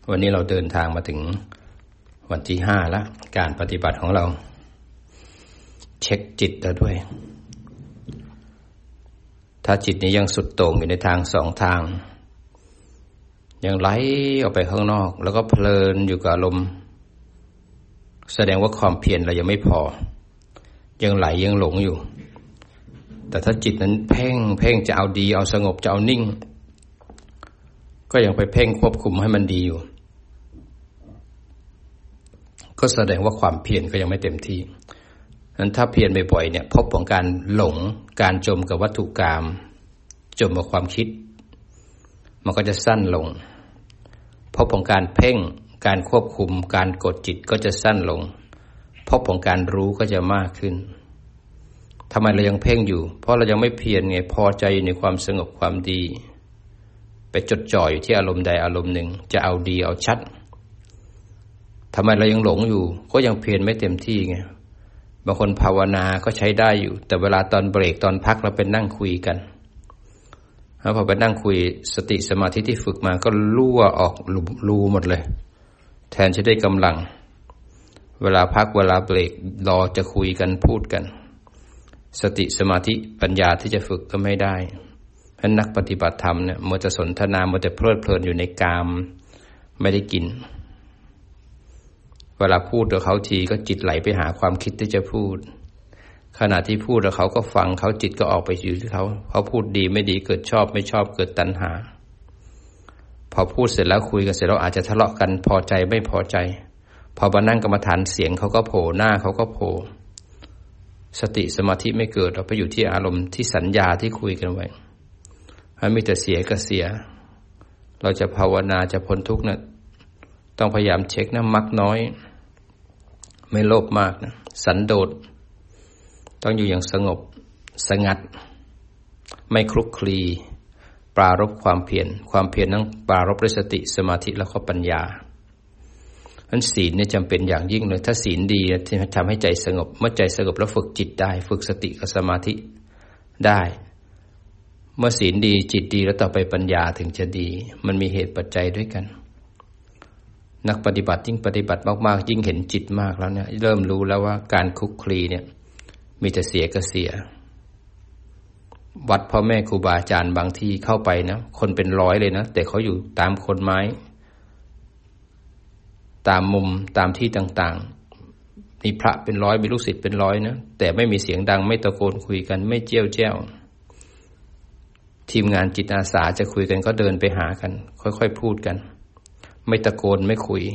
วันนี้เราเดินทางมาถึงวันที่5แล้วการปฏิบัติของเราเช็คจิตเราด้วยถ้าจิตนี้ยังสุดโต่งอยู่ในทาง2ทางยังไหลออกไปข้างนอกแล้วก็เพลินอยู่กับอารมณ์แสดงว่าความเพียรเรายังไม่พอยังไหลยังหลงอยู่แต่ถ้าจิตนั้นเพ่งจะเอาดีเอาสงบจะเอานิ่งก็ยังไปเพ่งควบคุมให้มันดีอยู่ก็แสดงว่าความเพียรก็ยังไม่เต็มที่นั้นถ้าเพียรบ่อยๆเนี่ยพบของการหลงการจมกับวัตถุกรรมจมกับความคิดมันก็จะสั้นลงพบของการเพ่งการควบคุมการกดจิตก็จะสั้นลงพบของการรู้ก็จะมากขึ้นทำไมเรายังเพ่งอยู่เพราะเรายังไม่เพียรไงพอใจในความสงบความดีไปจดจ่ออยู่ที่อารมณ์ใดอารมณ์หนึ่งจะเอาดีเอาชัดทำไมเรายังหลงอยู่ก็ยังเพียรไม่เต็มที่ไงบางคนภาวนาก็ใช้ได้อยู่แต่เวลาตอนเบรกตอนพักเราไปนั่งคุยกันแล้วพอไปนั่งคุยสติสมาธิที่ฝึกมาก็รั่วออกรูหมดเลยแทนจะได้กำลังเวลาพักเวลาเบรกรอจะคุยกันพูดกันสติสมาธิปัญญาที่จะฝึกก็ไม่ได้เพราะนักปฏิบัติธรรมเนี่ยมัวแต่สนทนามัวแต่เพลิดเพลินอยู่ในกามไม่ได้กินเวลาพูดกับเขาทีก็จิตไหลไปหาความคิดที่จะพูดขณะที่พูดกับเขาก็ฟังเขาจิตก็ออกไปอยู่ที่เขาพูดดีไม่ดีเกิดชอบไม่ชอบเกิดตัณหาพอพูดเสร็จแล้วคุยกันเสร็จแล้วอาจจะทะเลาะกันพอใจไม่พอใจพอมานั่งกรรมฐานเสียงเขาก็โผล่หน้าเขาก็โผล่สติสมาธิไม่เกิดเราไปอยู่ที่อารมณ์ที่สัญญาที่คุยกันไว้มีแต่เสียก็เสียเราจะภาวนาจะพ้นทุกข์นะต้องพยายามเช็คนะมักน้อยไม่โลภมากนะสันโดษต้องอยู่อย่างสงบสงัดไม่คลุกคลีปรารภความเพียรนั้นปรารภด้วยสติสมาธิแล้วก็ปัญญาอันศีลเนี่ยจำเป็นอย่างยิ่งเลยถ้าศีลดีจะทำให้ใจสงบเมื่อใจสงบแล้วฝึกจิตได้ฝึกสติกับสมาธิได้เมื่อศีลดีจิตดีแล้วต่อไปปัญญาถึงจะดีมันมีเหตุปัจจัยด้วยกันนักปฏิบัติยิ่งปฏิบัติมากๆยิ่งเห็นจิตมากแล้วเนี่ยเริ่มรู้แล้วว่าการคลุกคลีเนี่ยมีแต่เสียก็เสียวัดพ่อแม่ครูบาอาจารย์บางที่เข้าไปนะคนเป็นร้อยเลยนะแต่เขาอยู่ตามโคนไม้ตามมุมตามที่ต่างๆมีพระเป็นร้อยมีลูกศิษย์เป็นร้อยนะแต่ไม่มีเสียงดังไม่ตะโกนคุยกันไม่เจี้ยวแจ้วทีมงานจิตอาสาจะคุยกันก็เดินไปหากันค่อยๆพูดกันไม่ตะโกนไม่คุย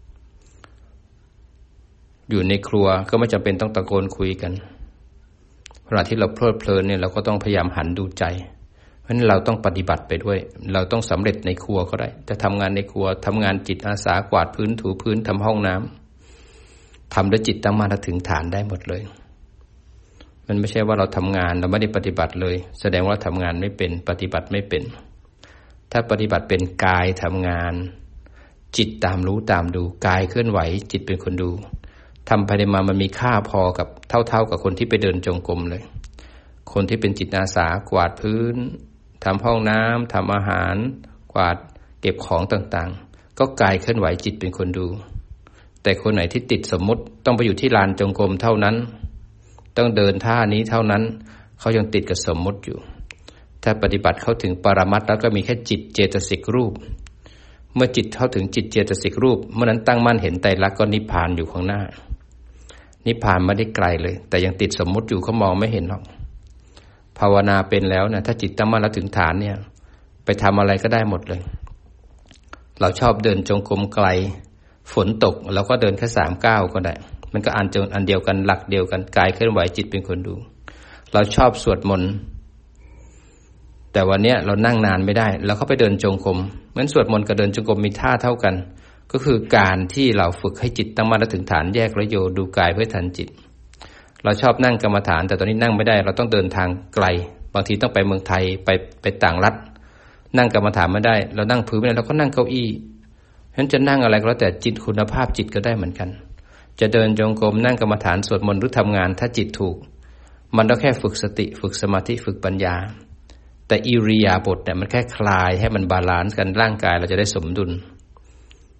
อยู่ในครัวก็ไม่จำเป็นต้องตะโกนคุยกันเวลาที่เราเพลิดเพลินเนี่ยเราก็ต้องพยายามหันดูใจเพราะฉะนั้นเราต้องปฏิบัติไปด้วยเราต้องสำเร็จในครัวก็ได้จะทำงานในครัวทำงานจิตอาสากวาดพื้นถูพื้นทำห้องน้ำทำด้วยจิตตั้งมั่นถึงฐานได้หมดเลยมันไม่ใช่ว่าเราทำงานเราไม่ได้ปฏิบัติเลยแสดงว่าทำงานไม่เป็นปฏิบัติไม่เป็นถ้าปฏิบัติเป็นกายทำงานจิตตามรู้ตามดูกายเคลื่อนไหวจิตเป็นคนดูทำภายในมันมีค่าพอกับเท่ากับคนที่ไปเดินจงกรมเลยคนที่เป็นจิตอาสากวาดพื้นทำห้องน้ำทำอาหารกวาดเก็บของต่างๆก็กายเคลื่อนไหวจิตเป็นคนดูแต่คนไหนที่ติดสมมุติต้องไปอยู่ที่ลานจงกรมเท่านั้นต้องเดินท่านี้เท่านั้นเขายังติดกับสมมุติอยู่ถ้าปฏิบัติเข้าถึงปรมัตถ์แล้วก็มีแค่จิตเจตสิกรูปเมื่อจิตเข้าถึงจิตเจตสิกรูปเมื่อนั้นตั้งมั่นเห็นไตรลักษณ์ก็นิพพานอยู่ข้างหน้านิพพานไม่ได้ไกลเลยแต่ยังติดสมมุติอยู่เขามองไม่เห็นหรอกภาวนาเป็นแล้วนะถ้าจิตตั้งมั่นแล้วถึงฐานเนี่ยไปทำอะไรก็ได้หมดเลยเราชอบเดินจงกรมไกลฝนตกเราก็เดินแค่3 ก้าวก็ได้มันก็อันเดียวกันหลักเดียวกันกายเคลื่อนไหวจิตเป็นคนดูเราชอบสวดมนต์แต่วันนี้เรานั่งนานไม่ได้เราเข้าไปเดินจงกรมเหมือนสวดมนต์กับเดินจงกรมมีท่าเท่ากันก็คือการที่เราฝึกให้จิตตั้งมั่นและถึงฐานแยกระโยดูกายเพื่อทันจิตเราชอบนั่งกรรมฐานแต่ตอนนี้นั่งไม่ได้เราต้องเดินทางไกลบางทีต้องไปเมืองไทยไปต่างรัฐนั่งกรรมฐานไม่ได้เรานั่งพื้นไม่ได้เราก็นั่งเก้าอี้ฉะนั้นจะนั่งอะไรก็แล้วแต่จิตคุณภาพจิตก็ได้เหมือนกันจะเดินจงกรมนั่งกรรมฐานสวดมนต์หรือทำงานถ้าจิตถูกมันต้องแค่ฝึกสติฝึกสมาธิฝึกปัญญาแต่อิริยาบถเนี่ยมันแค่คลายให้มันบาลานซ์กันร่างกายเราจะได้สมดุล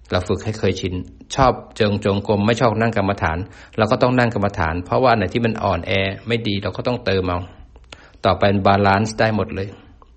เราฝึกให้เคยชินชอบจงกรมไม่ชอบนั่งกรรมฐานเราก็ต้องนั่งกรรมฐานเพราะว่าอันไหนที่มันอ่อนแอไม่ดีเราก็ต้องเติมเอาต่อไปบาลานซ์ได้หมดเลย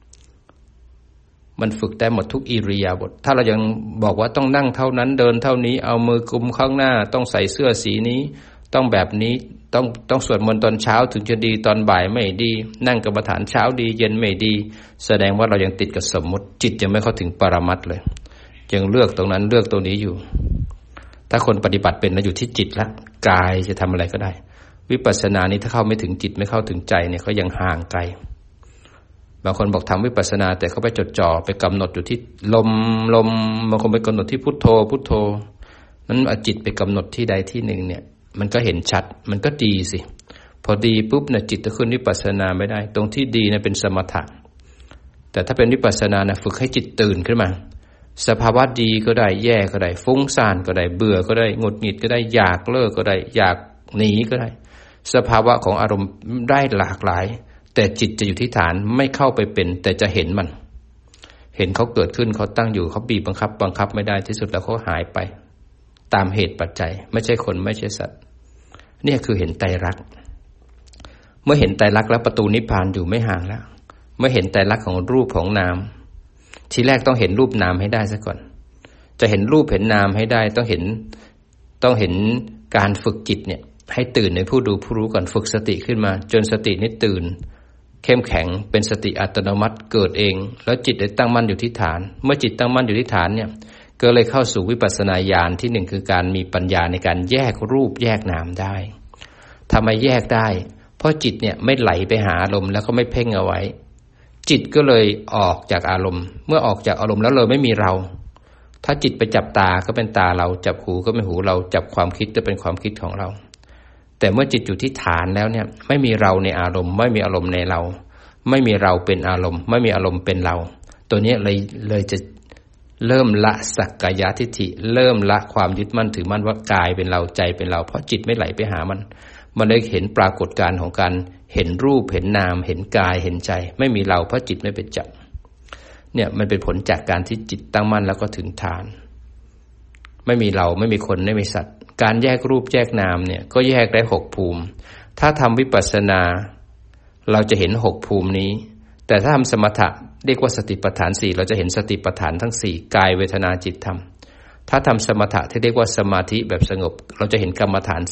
มันฝึกได้หมดทุกอิริยาบถถ้าเรายังบอกว่าต้องนั่งเท่านั้นเดินเท่านี้เอามือกุมข้างหน้าต้องใส่เสื้อสีนี้ต้องแบบนี้ต้องสวดมนต์ตอนเช้าถึงจะดีตอนบ่ายไม่ดีนั่งกรรมฐานเช้าดีเย็นไม่ดีแสดงว่าเรายังติดกับสมมติจิตยังไม่เข้าถึงปรมัตถ์เลยยังเลือกตรงนั้นเลือกตรงนี้อยู่ถ้าคนปฏิบัติเป็นนะอยู่ที่จิตละกายจะทำอะไรก็ได้วิปัสสนานี้ถ้าเข้าไม่ถึงจิตไม่เข้าถึงใจเนี่ยก็ยังห่างไกลบางคนบอกทำวิปัสสนาแต่เขาไปจดจ่อไปกำหนดอยู่ที่ลมบางคนไปกำหนดที่พุทโธนั้นเอาจิตไปกำหนดที่ใดที่หนึ่งเนี่ยมันก็เห็นชัดมันก็ดีสิพอดีปุ๊บเนี่ยจิตจะขึ้นวิปัสสนาไม่ได้ตรงที่ดีเนี่ยเป็นสมถะแต่ถ้าเป็นวิปัสสนาเนี่ยฝึกให้จิตตื่นขึ้นมาสภาวะดีก็ได้แย่ก็ได้ฟุ้งซ่านก็ได้เบื่อก็ได้หงุดหงิดก็ได้อยากเลิกก็ได้อยากหนีก็ได้สภาวะของอารมณ์ได้หลากหลายแต่จิตจะอยู่ที่ฐานไม่เข้าไปเป็นแต่จะเห็นมันเห็นเขาเกิดขึ้นเขาตั้งอยู่เขาบีบบังคับไม่ได้ที่สุดแล้วเขาหายไปตามเหตุปัจจัยไม่ใช่คนไม่ใช่สัตว์นี่คือเห็นไตรลักษณ์เมื่อเห็นไตรลักษณ์แล้วประตูนิพพานอยู่ไม่ห่างแล้วเมื่อเห็นไตรลักษณ์ของรูปของนามทีแรกต้องเห็นรูปนามให้ได้ซะก่อนจะเห็นรูปเห็นนามให้ได้ต้องเห็นการฝึกจิตเนี่ยให้ตื่นในผู้ดูผู้รู้ก่อนฝึกสติขึ้นมาจนสตินี้ตื่นเข้มแข็งเป็นสติอัตโนมัติเกิดเองแล้วจิตได้ตั้งมั่นอยู่ที่ฐานเมื่อจิตตั้งมั่นอยู่ที่ฐานเนี่ยก็เลยเข้าสู่วิปัสสนาญาณที่หนึ่งคือการมีปัญญาในการแยกรูปแยกนามได้ทำไมแยกได้เพราะจิตเนี่ยไม่ไหลไปหาอารมณ์แล้วก็ไม่เพ่งเอาไว้จิตก็เลยออกจากอารมณ์เมื่อออกจากอารมณ์แล้วเลยไม่มีเราถ้าจิตไปจับตาก็เป็นตาเราจับหูก็เป็นหูเราจับความคิดก็เป็นความคิดของเราแต่เมื่อจิตอยู่ที่ฐานแล้วเนี่ยไม่มีเราในอารมณ์ไม่มีอารมณ์ในเราไม่มีเราเป็นอารมณ์ไม่มีอารมณ์เป็นเราตัวนี้เลยจะเริ่มละสักกายทิฏฐิเริ่มละความยึดมั่นถือมั่นว่ากายเป็นเราใจเป็นเราเพราะจิตไม่ไหลไปหามันเลยเห็นปรากฏการณ์ของการเห็นรูปเห็นนามเห็นกายเห็นใจไม่มีเราเพราะจิตไม่เป็นจับเนี่ยมันเป็นผลจากการที่จิตตั้งมั่นแล้วก็ถึงฐานไม่มีเราไม่มีคนไม่มีสัตว์การแยกรูปแยกนามเนี่ยก็แยกได้6ภูมิถ้าทำวิปัสสนาเราจะเห็น6ภูมินี้แต่ถ้าทำสมถะเรียกว่าสติปัฏฐาน4เราจะเห็นสติปัฏฐานทั้ง4กายเวทนาจิตธรรมถ้าทำสมถะที่เรียกว่าสมาธิแบบสงบเราจะเห็นกรรมฐาน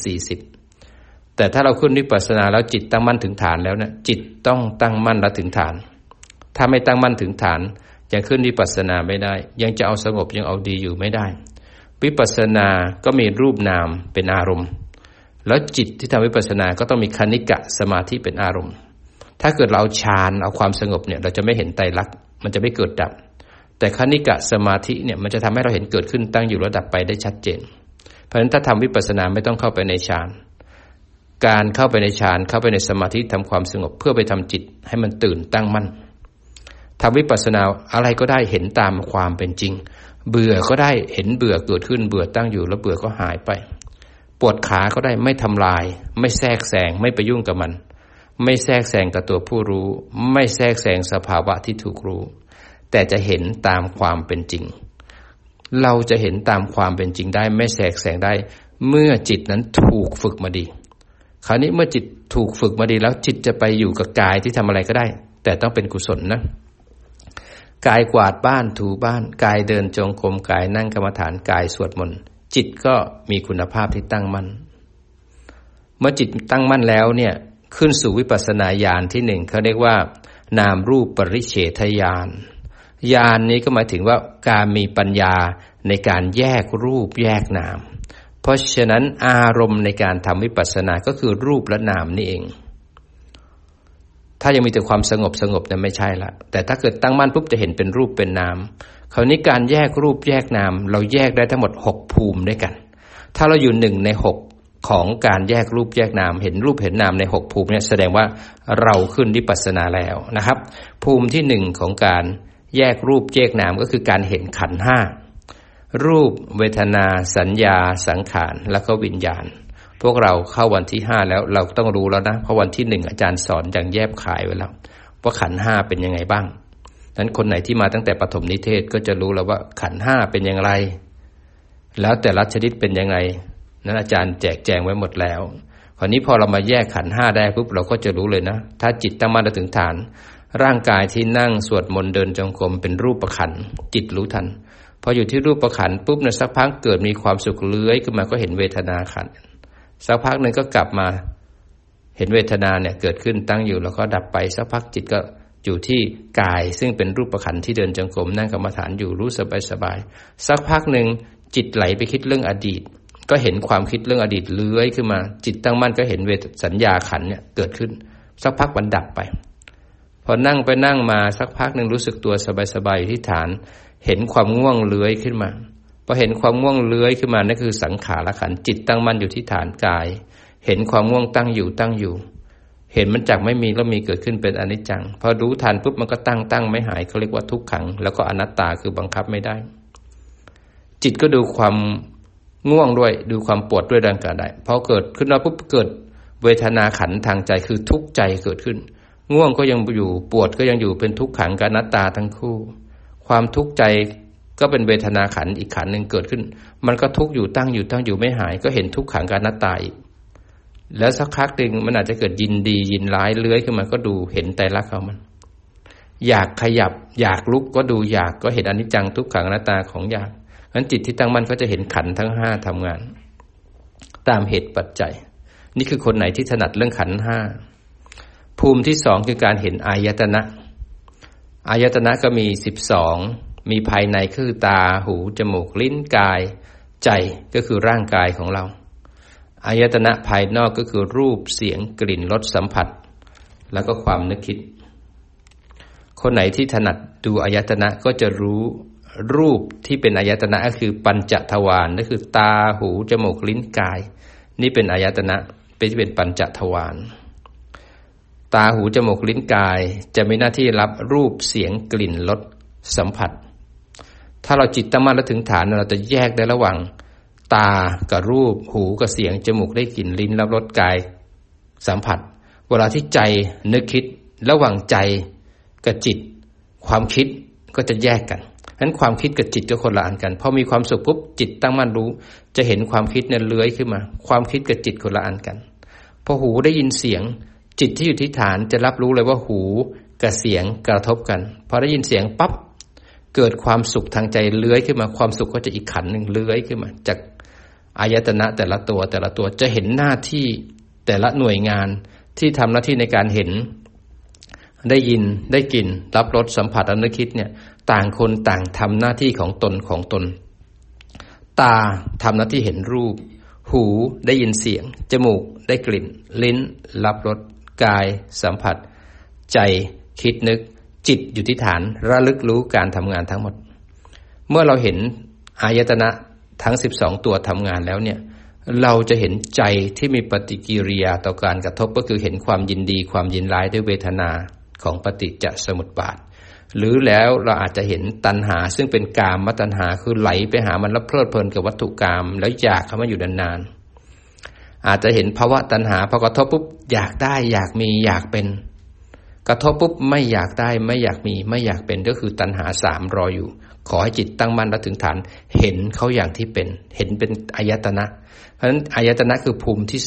40แต่ถ้าเราขึ้นวิปัสสนาแล้วจิตตั้งมั่นถึงฐานแล้วเนี่ยจิตต้องตั้งมั่นและถึงฐานถ้าไม่ตั้งมั่นถึงฐานยังขึ้นวิปัสสนาไม่ได้ยังจะเอาสงบยังเอาดีอยู่ไม่ได้วิปัสสนาก็มีรูปนามเป็นอารมณ์แล้วจิตที่ทำวิปัสสนาก็ต้องมีคณิกะสมาธิเป็นอารมณ์ถ้าเกิดเราฌานเอาความสงบเนี่ยเราจะไม่เห็นไตรลักษณ์มันจะไม่เกิดดับแต่คณิกะสมาธิเนี่ยมันจะทำให้เราเห็นเกิดขึ้นตั้งอยู่แล้วดับไปได้ชัดเจนเพราะฉะนั้นถ้าทำวิปัสสนาไม่ต้องเข้าไปในฌานการเข้าไปในฌานเข้าไปในสมาธิทำความสงบเพื่อไปทำจิตให้มันตื่นตั้งมั่นทำวิปัสสนาอะไรก็ได้เห็นตามความเป็นจริงเบื่อก็ได้เห็นเบื่อเกิดขึ้นเบื่อตั้งอยู่แล้วเบื่อก็หายไปปวดขาก็ได้ไม่ทำลายไม่แทรกแซงไม่ไปยุ่งกับมันไม่แทรกแซงกับตัวผู้รู้ไม่แทรกแซงสภาวะที่ถูกรู้แต่จะเห็นตามความเป็นจริงเราจะเห็นตามความเป็นจริงได้ไม่แทรกแซงได้เมื่อจิตนั้นถูกฝึกมาดีคราวนี้เมื่อจิตถูกฝึกมาดีแล้วจิตจะไปอยู่กับกายที่ทำอะไรก็ได้แต่ต้องเป็นกุศลนะกายกวาดบ้านถูบ้านกายเดินจงกรมกายนั่งกรรมฐานกายสวดมนต์จิตก็มีคุณภาพที่ตั้งมั่นเมื่อจิตตั้งมั่นแล้วเนี่ยขึ้นสู่วิปัสสนาญาณที่หนึ่งเขาเรียกว่านามรูปปริเฉทญาณญาณนี้ก็หมายถึงว่าการมีปัญญาในการแยกรูปแยกนามเพราะฉะนั้นอารมณ์ในการทำวิปัสสนาก็คือรูปและนามนี่เองถ้ายังมีแต่ความสงบเนี่ยไม่ใช่ละแต่ถ้าเกิดตั้งมั่นปุ๊บจะเห็นเป็นรูปเป็นนามคราวนี้การแยกรูปแยกนามเราแยกได้ทั้งหมด6ภูมิด้วยกันถ้าเราอยู่1ใน6ของการแยกรูปแยกนามเห็นรูปเห็นนามใน6ภูมิเนี่ยแสดงว่าเราขึ้นวิปัสสนาแล้วนะครับภูมิที่1ของการแยกรูปแยกนามก็คือการเห็นขันธ์5รูปเวทนาสัญญาสังขารแล้วก็วิญญาณพวกเราเข้าวันที่5แล้วเราต้องรู้แล้วนะเพราะวันที่1อาจารย์สอนอย่างแยบขายไว้แล้วว่าขันธ์5เป็นยังไงบ้างนั้นคนไหนที่มาตั้งแต่ปฐมนิเทศก็จะรู้แล้วว่าขันธ์5เป็นอย่างไรแล้วแต่ละชนิดเป็นยังไงนั้นอาจารย์แจกแจงไว้หมดแล้วคราวนี้พอเรามาแยกขันธ์5ได้ปุ๊บเราก็จะรู้เลยนะถ้าจิตตั้งมั่นถึงฐานร่างกายที่นั่งสวดมนต์เดินจงกรมเป็นรูปขันธ์จิตรู้ทันพออยู่ที่รูปขันธ์ปุ๊บเนี่ยสักพักเกิดมีความสุขเลื้อยขึ้นมาก็เห็นเวทนาขันธ์สักพักนึงก็กลับมาเห็นเวทนาเนี่ยเกิดขึ้นตั้งอยู่แล้วก็ดับไปสักพักจิตก็อยู่ที่กายซึ่งเป็นรูปขันธ์ที่เดินจงกรมนั่งกรรมฐานอยู่รู้สบายๆสักพักนึงจิตไหลไปคิดเรื่องอดีตก็เห็นความคิดเรื่องอดีตเลื้อยขึ้นมาจิตตั้งมั่นก็เห็นสัญญาขันธ์เนี่ยเกิดขึ้นสักพักมันดับไปพอนั่งไปนั่งมาสักพักนึงรู้สึกตัวสบายๆอยู่ที่ฐานเห็นความง่วงเลื้อยขึ้นมาพอเห็นความง่วงเลื้อยขึ้นมานั่นคือสังขารขันธ์จิตตั้งมั่นอยู่ที่ฐานกายเห็นความง่วงตั้งอยู่เห็นมันจากไม่มีแล้วมีเกิดขึ้นเป็นอนิจจังพอรู้ทันปุ๊บมันก็ตั้งไม่หายเขาเรียกว่าทุกขังแล้วก็อนัตตาคือบังคับไม่ได้จิตก็ดูความง่วงด้วยดูความปวดด้วยดังกล่าวได้พอเกิดขึ้นมาปุ๊บเกิดเวทนาขันธ์ทางใจคือทุกข์ใจเกิดขึ้นง่วงก็ยังอยู่ปวดก็ยังอยู่เป็นทุกขังกับอนัตตาทั้งคู่ความทุกข์ใจก็เป็นเวทนาขันธ์อีกขันธ์นึงเกิดขึ้นมันก็ทุกข์อยู่ตั้งอยู่ไม่หายก็เห็นทุกขังกับอนัตตาอีกแล้วสักพักนึงมันอาจจะเกิดยินดียินร้ายเลื้อยขึ้นมาก็ดูเห็นไตรลักษณ์ของมันอยากขยับอยากลุกก็ดูอยากก็เห็นอนิจจังทุกขังอนัตตาของอยากงั้นจิตที่ตั้งมั่นก็จะเห็นขันธ์ทั้ง5ทำงานตามเหตุปัจจัยนี่คือคนไหนที่ถนัดเรื่องขันธ์5ภูมิที่2คือการเห็นอายตนะอายตนะก็มี12มีภายในคือตาหูจมูกลิ้นกายใจก็คือร่างกายของเราอายตนะภายนอกก็คือรูปเสียงกลิ่นรสสัมผัสแล้วก็ความนึกคิดคนไหนที่ถนัดดูอายตนะก็จะรู้รูปที่เป็นอายตนะก็คือปัญจทวารก็คือตาหูจมูกลิ้นกายนี่เป็นอายตนะเป็นปัญจทวารตาหูจมูกลิ้นกายจะมีหน้าที่รับรูปเสียงกลิ่นรสสัมผัสถ้าเราจิตตั้งมั่นแล้วถึงฐานเราจะแยกได้ระหว่างตากับรูปหูกับเสียงจมูกได้กลิ่นลิ้นรับรสกายสัมผัสเวลาที่ใจนึกคิดระหว่างใจกับจิตความคิดก็จะแยกกันฉะนั้นความคิดกับจิตก็คนละอันกันพอมีความสุขปุ๊บจิตตั้งมั่นรู้จะเห็นความคิดเนี่ยเลื้อยขึ้นมาความคิดกับจิตคนละอันกันพอหูได้ยินเสียงจิตที่อยู่ที่ฐานจะรับรู้เลยว่าหูกับเสียงกระทบกันพอได้ยินเสียงปั๊บเกิดความสุขทางใจเลื้อยขึ้นมาความสุขก็จะอีกขันธ์นึงเลื้อยขึ้นมาจากอายตนะแต่ละตัวจะเห็นหน้าที่แต่ละหน่วยงานที่ทำหน้าที่ในการเห็นได้ยินได้กลิ่นรับรสสัมผัสและนึกคิดเนี่ยต่างคนต่างทำหน้าที่ของตนตาทำหน้าที่เห็นรูปหูได้ยินเสียงจมูกได้กลิ่นลิ้นรับรสกายสัมผัสใจคิดนึกจิตอยู่ที่ฐานระลึกรู้การทำงานทั้งหมดเมื่อเราเห็นอายตนะทั้ง12ตัวทำงานแล้วเนี่ยเราจะเห็นใจที่มีปฏิกิริยาต่อการกระทบก็คือเห็นความยินดีความยินร้ายด้วยเวทนาของปฏิจจสมุปบาทหรือแล้วเราอาจจะเห็นตัณหาซึ่งเป็นกามตัณหาคือไหลไปหามันแล้วเพลิดเพลินกับวัตถุกามแล้วอยากเข้ามาอยู่นานๆอาจจะเห็นภาวะตัณหาพอกระทบปุ๊บอยากได้อยากมีอยากเป็นกระทบปุ๊บไม่อยากได้ไม่อยากมีไม่อยากเป็นก็คือตัณหา3รออยู่ขอให้จิตตั้งมั่นแล้วถึงฐานเห็นเขาอย่างที่เป็นเห็นเป็นอายตนะเพราะฉะนั้นอายตนะคือภูมิที่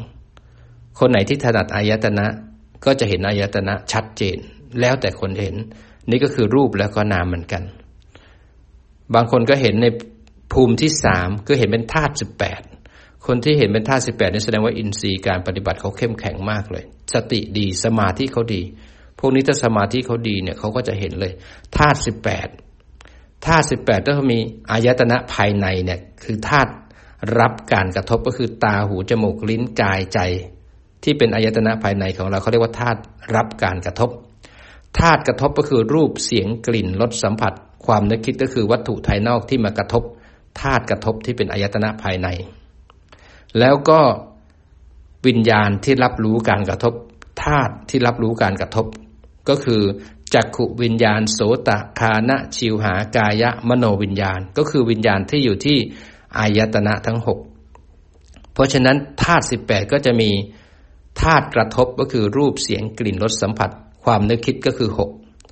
2คนไหนที่ถนัดอายตนะก็จะเห็นอายตนะชัดเจนแล้วแต่คนเห็นนี่ก็คือรูปแล้วก็นามเหมือนกันบางคนก็เห็นในภูมิที่3ก็เห็นเป็นธาตุ18คนที่เห็นเป็นธาตุ18นี่แสดงว่าอินทรีย์การปฏิบัติเขาเข้มแข็งมากเลยสติดีสมาธิเขาดีพวกนี้ถ้าสมาธิเขาดีเนี่ยเขาก็จะเห็นเลยธาตุ18ธาตุ18ถ้าเขามีอายตนะภายในเนี่ยคือธาตุรับการกระทบก็คือตาหูจมูกลิ้นกายใจที่เป็นอายตนะภายในของเราเขาเรียกว่าธาตุรับการกระทบธาตุกระทบก็คือรูปเสียงกลิ่นรสสัมผัสความนึกคิดก็คือวัตถุภายนอกที่มากระทบธาตุกระทบที่เป็นอายตนะภายในแล้วก็วิญญาณที่รับรู้การกระทบธาตุที่รับรู้การกระทบก็คือจักขุวิญญาณโสตคานะชิวหากายะมโนวิญญาณก็คือวิญญาณที่อยู่ที่อายตนะทั้ง6เพราะฉะนั้นธาตุ18ก็จะมีธาตุกระทบก็คือรูปเสียงกลิ่นรสสัมผัสความนึกคิดก็คือ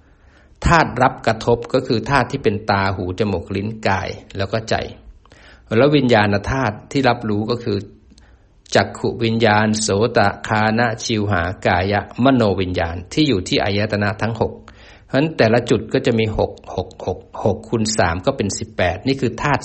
6ธาตุรับกระทบก็คือธาตุที่เป็นตาหูจมูกลิ้นกายแล้วก็ใจแล้ววิญญาณธาตุที่รับรู้ก็คือจักขุวิญญาณโสตคานะชิวหากายะมโนวิญญาณที่อยู่ที่อายตนะทั้ง6เพราะฉะนั้นแต่ละจุดก็จะมี6คูณ3ก็เป็น18นี่คือธาตุ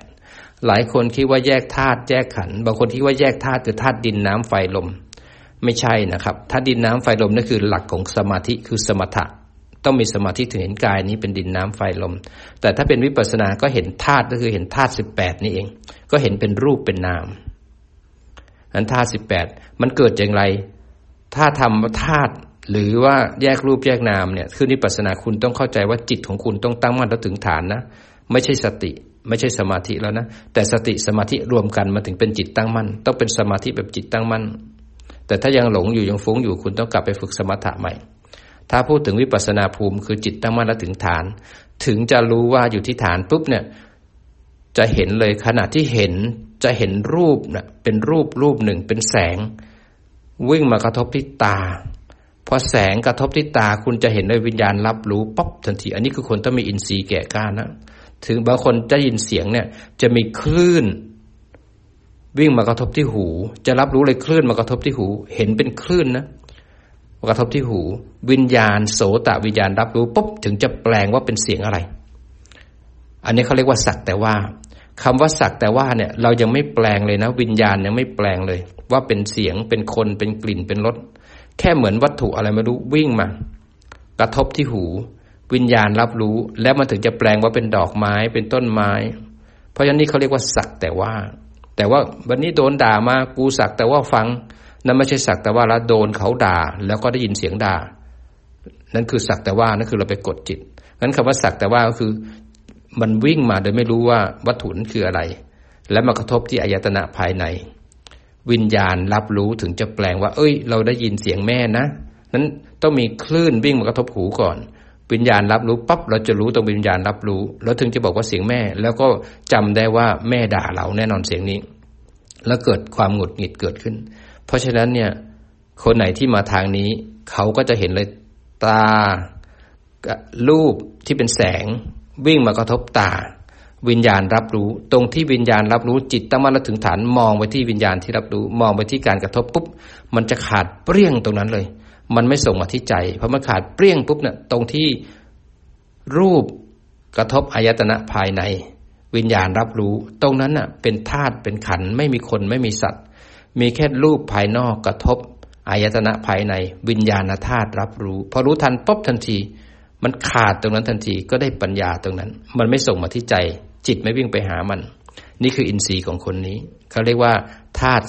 18หลายคนคิดว่าแยกธาตุแยกขันธ์บางคนคิดว่าแยกธาตุคือธาตุดินน้ำไฟลมไม่ใช่นะครับธาตุดินน้ำไฟลมนั่นคือหลักของสมาธิคือสมถะต้องมีสมาธิถึงเห็นกายนี้เป็นดินน้ำไฟลมแต่ถ้าเป็นวิปัสสนาก็เห็นธาตุก็คือเห็นธาตุ18นี่เองก็เห็นเป็นรูปเป็นนามอันธาตุ18มันเกิดอย่างไรถ้าทำธาตุหรือว่าแยกรูปแยกนามเนี่ยคือวิปัสสนาคุณต้องเข้าใจว่าจิตของคุณต้องตั้งมั่นแล้วถึงฐานนะไม่ใช่สติไม่ใช่สมาธิแล้วนะแต่สติสมาธิรวมกันมาถึงเป็นจิตตั้งมั่นต้องเป็นสมาธิแบบจิตตั้งมั่นแต่ถ้ายังหลงอยู่ยังฟุ้งอยู่คุณต้องกลับไปฝึกสมถะใหม่ถ้าพูดถึงวิปัสสนาภูมิคือจิตตั้งมั่นแล้วถึงฐานถึงจะรู้ว่าอยู่ที่ฐานปุ๊บเนี่ยจะเห็นเลยขณะที่เห็นจะเห็นรูปนะเป็นรูปหนึ่งเป็นแสงวิ่งมากระทบที่ตาพอแสงกระทบที่ตาคุณจะเห็นเลยวิญญาณรับรู้ป๊อบทันทีอันนี้คือคนต้องมีอินทรีย์แก่กล้านะถึงบางคนได้ยินเสียงเนี่ยจะมีคลื่นวิ่งมากระทบที่หูจะรับรู้เลยคลื่นมากระทบที่หูเห็นเป็นคลื่นนะมากระทบที่หูวิญญาณโสตวิญญาณรับรู้ปุ๊บถึงจะแปลงว่าเป็นเสียงอะไรอันนี้เขาเรียกว่าสักแต่ว่าคำว่าสักแต่ว่าเนี่ยเรายังไม่แปลงเลยนะวิญญาณยังไม่แปลงเลยว่าเป็นเสียงเป็นคนเป็นกลิ่นเป็นรสแค่เหมือนวัตถุอะไรไม่รู้วิ่งมากระทบที่หูวิญญาณรับรู้แล้วมันถึงจะแปลงว่าเป็นดอกไม้เป็นต้นไม้เพราะฉะนั้นนี่เขาเรียกว่าสักแต่ว่าแต่ว่าวันนี้โดนด่ามากูสักแต่ว่าฟังนั่นไม่ใช่สักแต่ว่าแล้วโดนเขาด่าแล้วก็ได้ยินเสียงด่านั่นคือสักแต่ว่านั่นคือเราไปกดจิตงั้นคำว่าสักแต่ว่าก็คือมันวิ่งมาโดยไม่รู้ว่าวัตถุนั้นคืออะไรและมากระทบที่อายตนะภายในวิญญาณรับรู้ถึงจะแปลงว่าเอ้ยเราได้ยินเสียงแม่นะนั้นต้องมีคลื่นวิ่งมากระทบหูก่อนวิญญาณรับรู้ปั๊บเราจะรู้ตรงวิญญาณรับรู้แล้วถึงจะบอกว่าเสียงแม่แล้วก็จำได้ว่าแม่ด่าเราแน่นอนเสียงนี้แล้วเกิดความหงุดหงิดเกิดขึ้นเพราะฉะนั้นเนี่ยคนไหนที่มาทางนี้เขาก็จะเห็นเลยตารูปที่เป็นแสงวิ่งมากระทบตาวิญญาณรับรู้ตรงที่วิญญาณรับรู้จิตตั้งมั่นแล้วถึงฐานมองไปที่วิญญาณที่รับรู้มองไปที่การกระทบปุ๊บมันจะขาดเปรี้ยงตรงนั้นเลยมันไม่ส่งมาที่ใจเพราะมันขาดเปรี้ยงปุ๊บเนี่ยตรงที่รูปกระทบอายตนะภายในวิญญาณรับรู้ตรงนั้นน่ะเป็นธาตุเป็นขันธ์ไม่มีคนไม่มีสัตว์มีแค่รูปภายนอกกระทบอายตนะภายในวิญญาณธาตุรับรู้พอรู้ทันปุ๊บทันทีมันขาดตรงนั้นทันทีก็ได้ปัญญาตรงนั้นมันไม่ส่งมาที่ใจจิตไม่วิ่งไปหามันนี่คืออินทรีย์ของคนนี้เขาเรียกว่าธาตุ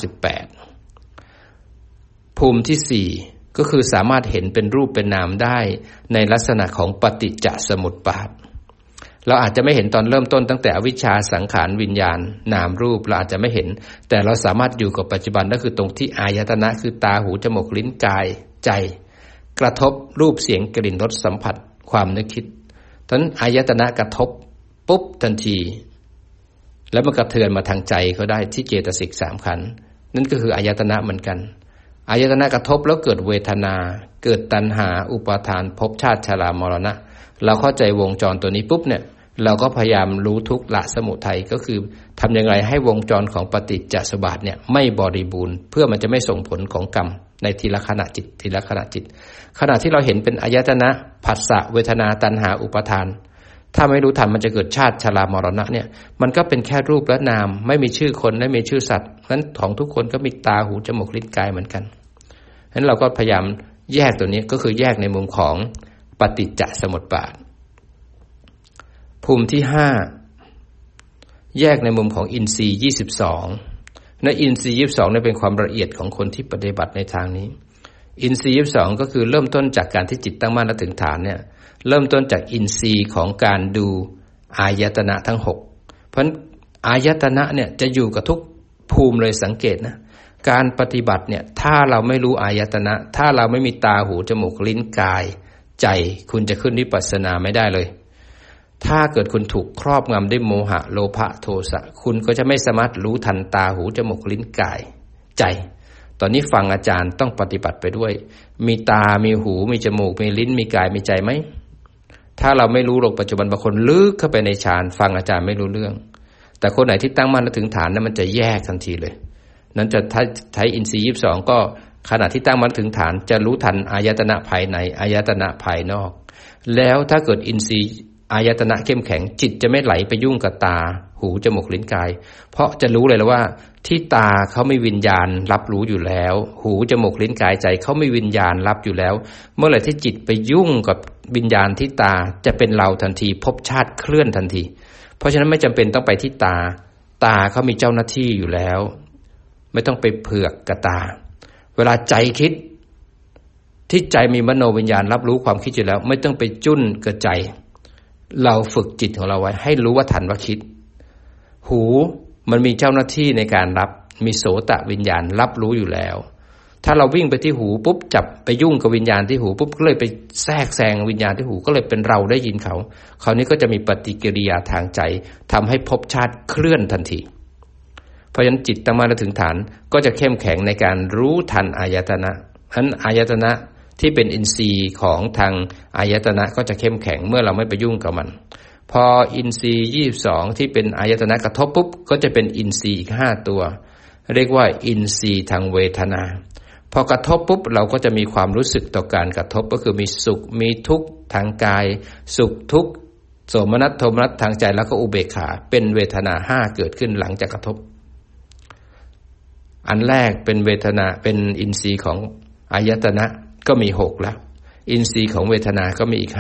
18ภูมิที่4ก็คือสามารถเห็นเป็นรูปเป็นนามได้ในลักษณะของปฏิจจสมุปบาทเราอาจจะไม่เห็นตอนเริ่มต้นตั้งแต่อวิชชาสังขารวิญญาณนามรูปเราอาจจะไม่เห็นแต่เราสามารถอยู่กับปัจจุบันก็คือตรงที่อายตนะคือตาหูจมูกลิ้นกายใจกระทบรูปเสียงกลิ่นรสสัมผัสความนึกคิดทั้งอายตนะกระทบปุ๊บทันทีแล้วมันกระเทือนมาทางใจเขาได้ที่เจตสิก3ขันธ์นั่นก็คืออายตนะเหมือนกันอายตนะกระทบแล้วเกิดเวทนาเกิดตัณหาอุปาทานภพชาติชรามรณะเราเข้าใจวงจรตัวนี้ปุ๊บเนี่ยเราก็พยายามรู้ทุกข์ละสมุทัยก็คือทำยังไงให้วงจรของปฏิจจสมุปบาทเนี่ยไม่บริบูรณ์เพื่อมันจะไม่ส่งผลของกรรมในทีละขณะจิตทีละขณะจิตขณะที่เราเห็นเป็นอายตนะผัสสะเวทนาตัณหาอุปาทานถ้าไม่รู้ทันมันจะเกิดชาติชรามรณะเนี่ยมันก็เป็นแค่รูปและนามไม่มีชื่อคนไม่มีชื่อสัตว์นั้นของทุกคนก็มีตาหูจมูกลิ้นกายเหมือนกันฉะนั้นเราก็พยายามแยกตัวนี้ก็คือแยกในมุมของปฏิจจสมุปบาทภูมิที่5แยกในมุมของอินทรีย์22ในอินทรีย์22เนี่ยเป็นความละเอียดของคนที่ปฏิบัติในทางนี้อินทรีย์22ก็คือเริ่มต้นจากการที่จิตตั้งมั่นและถึงฐานเนี่ยเริ่มต้นจากอินทรีย์ของการดูอายตนะทั้ง6เพราะฉะนั้นอายตนะเนี่ยจะอยู่กับทุกภูมิเลยสังเกตนะการปฏิบัติเนี่ยถ้าเราไม่รู้อายตนะถ้าเราไม่มีตาหูจมูกลิ้นกายใจคุณจะขึ้นวิปัสสนาไม่ได้เลยถ้าเกิดคุณถูกครอบงำด้วยโมหะโลภะโทสะคุณก็จะไม่สามารถรู้ทันตาหูจมูกลิ้นกายใจตอนนี้ฟังอาจารย์ต้องปฏิบัติไปด้วยมีตามีหูมีจมูกมีลิ้นมีกายมีใจไหมถ้าเราไม่รู้โลกปัจจุบันบางคนลึกเข้าไปในฌานฟังอาจารย์ไม่รู้เรื่องแต่คนไหนที่ตั้งมั่นแล้วถึงฐานนั้นมันจะแยกทันทีเลยนั้นจะใช้อินทรีย์22ก็ขณะที่ตั้งมั่นถึงฐานจะรู้ทันอายตนะภายในอายตนะภายนอกแล้วถ้าเกิดอินทรีย์อายตนะเข้มแข็งจิตจะไม่ไหลไปยุ่งกับตาหูจมูกลิ้นกายเพราะจะรู้เลยแล้วว่าที่ตาเขาไม่วิญญาณรับรู้อยู่แล้วหูจมูกลิ้นกายใจเขาไม่วิญญาณรับอยู่แล้วเมื่อไหร่ที่จิตไปยุ่งกับวิญญาณที่ตาจะเป็นเราทันทีภพชาติเคลื่อนทันทีเพราะฉะนั้นไม่จำเป็นต้องไปที่ตาเขามีเจ้าหน้าที่อยู่แล้วไม่ต้องไปเผือกกับตาเวลาใจคิดที่ใจมีมโนวิญญาณรับรู้ความคิดอยู่แล้วไม่ต้องไปจุ้นกับใจเราฝึกจิตของเราไว้ให้รู้ว่าทันว่าคิดหูมันมีเจ้าหน้าที่ในการรับมีโสตวิญญาณรับรู้อยู่แล้วถ้าเราวิ่งไปที่หูปุ๊บจับไปยุ่งกับวิญญาณที่หูปุ๊บก็เลยไปแทรกแซงวิญญาณที่หูก็เลยเป็นเราได้ยินเขาคราวนี้ก็จะมีปฏิกิริยาทางใจทำให้ภพชาติเคลื่อนทันทีเพราะฉะนั้นจิตตั้งมั่นถึงฐานก็จะเข้มแข็งในการรู้ทันอายตนะอันอายตนะที่เป็นอินทรีย์ของทางอายตนะก็จะเข้มแข็งเมื่อเราไม่ไปยุ่งกับมันพออินทรีย์22ที่เป็นอายตนะกระทบปุ๊บก็จะเป็นอินทรีย์อีก5ตัวเรียกว่าอินทรีย์ทางเวทนาพอกระทบปุ๊บเราก็จะมีความรู้สึกต่อการกระทบก็คือมีสุขมีทุกข์ทางกายสุขทุกข์โสมนัสโทมนัสทางใจแล้วก็อุเบกขาเป็นเวทนา5เกิดขึ้นหลังจากกระทบอันแรกเป็นเวทนาเป็นอินทรีย์ของอายตนะก็มี6แล้วอินทรีย์ของเวทนาก็มีอีก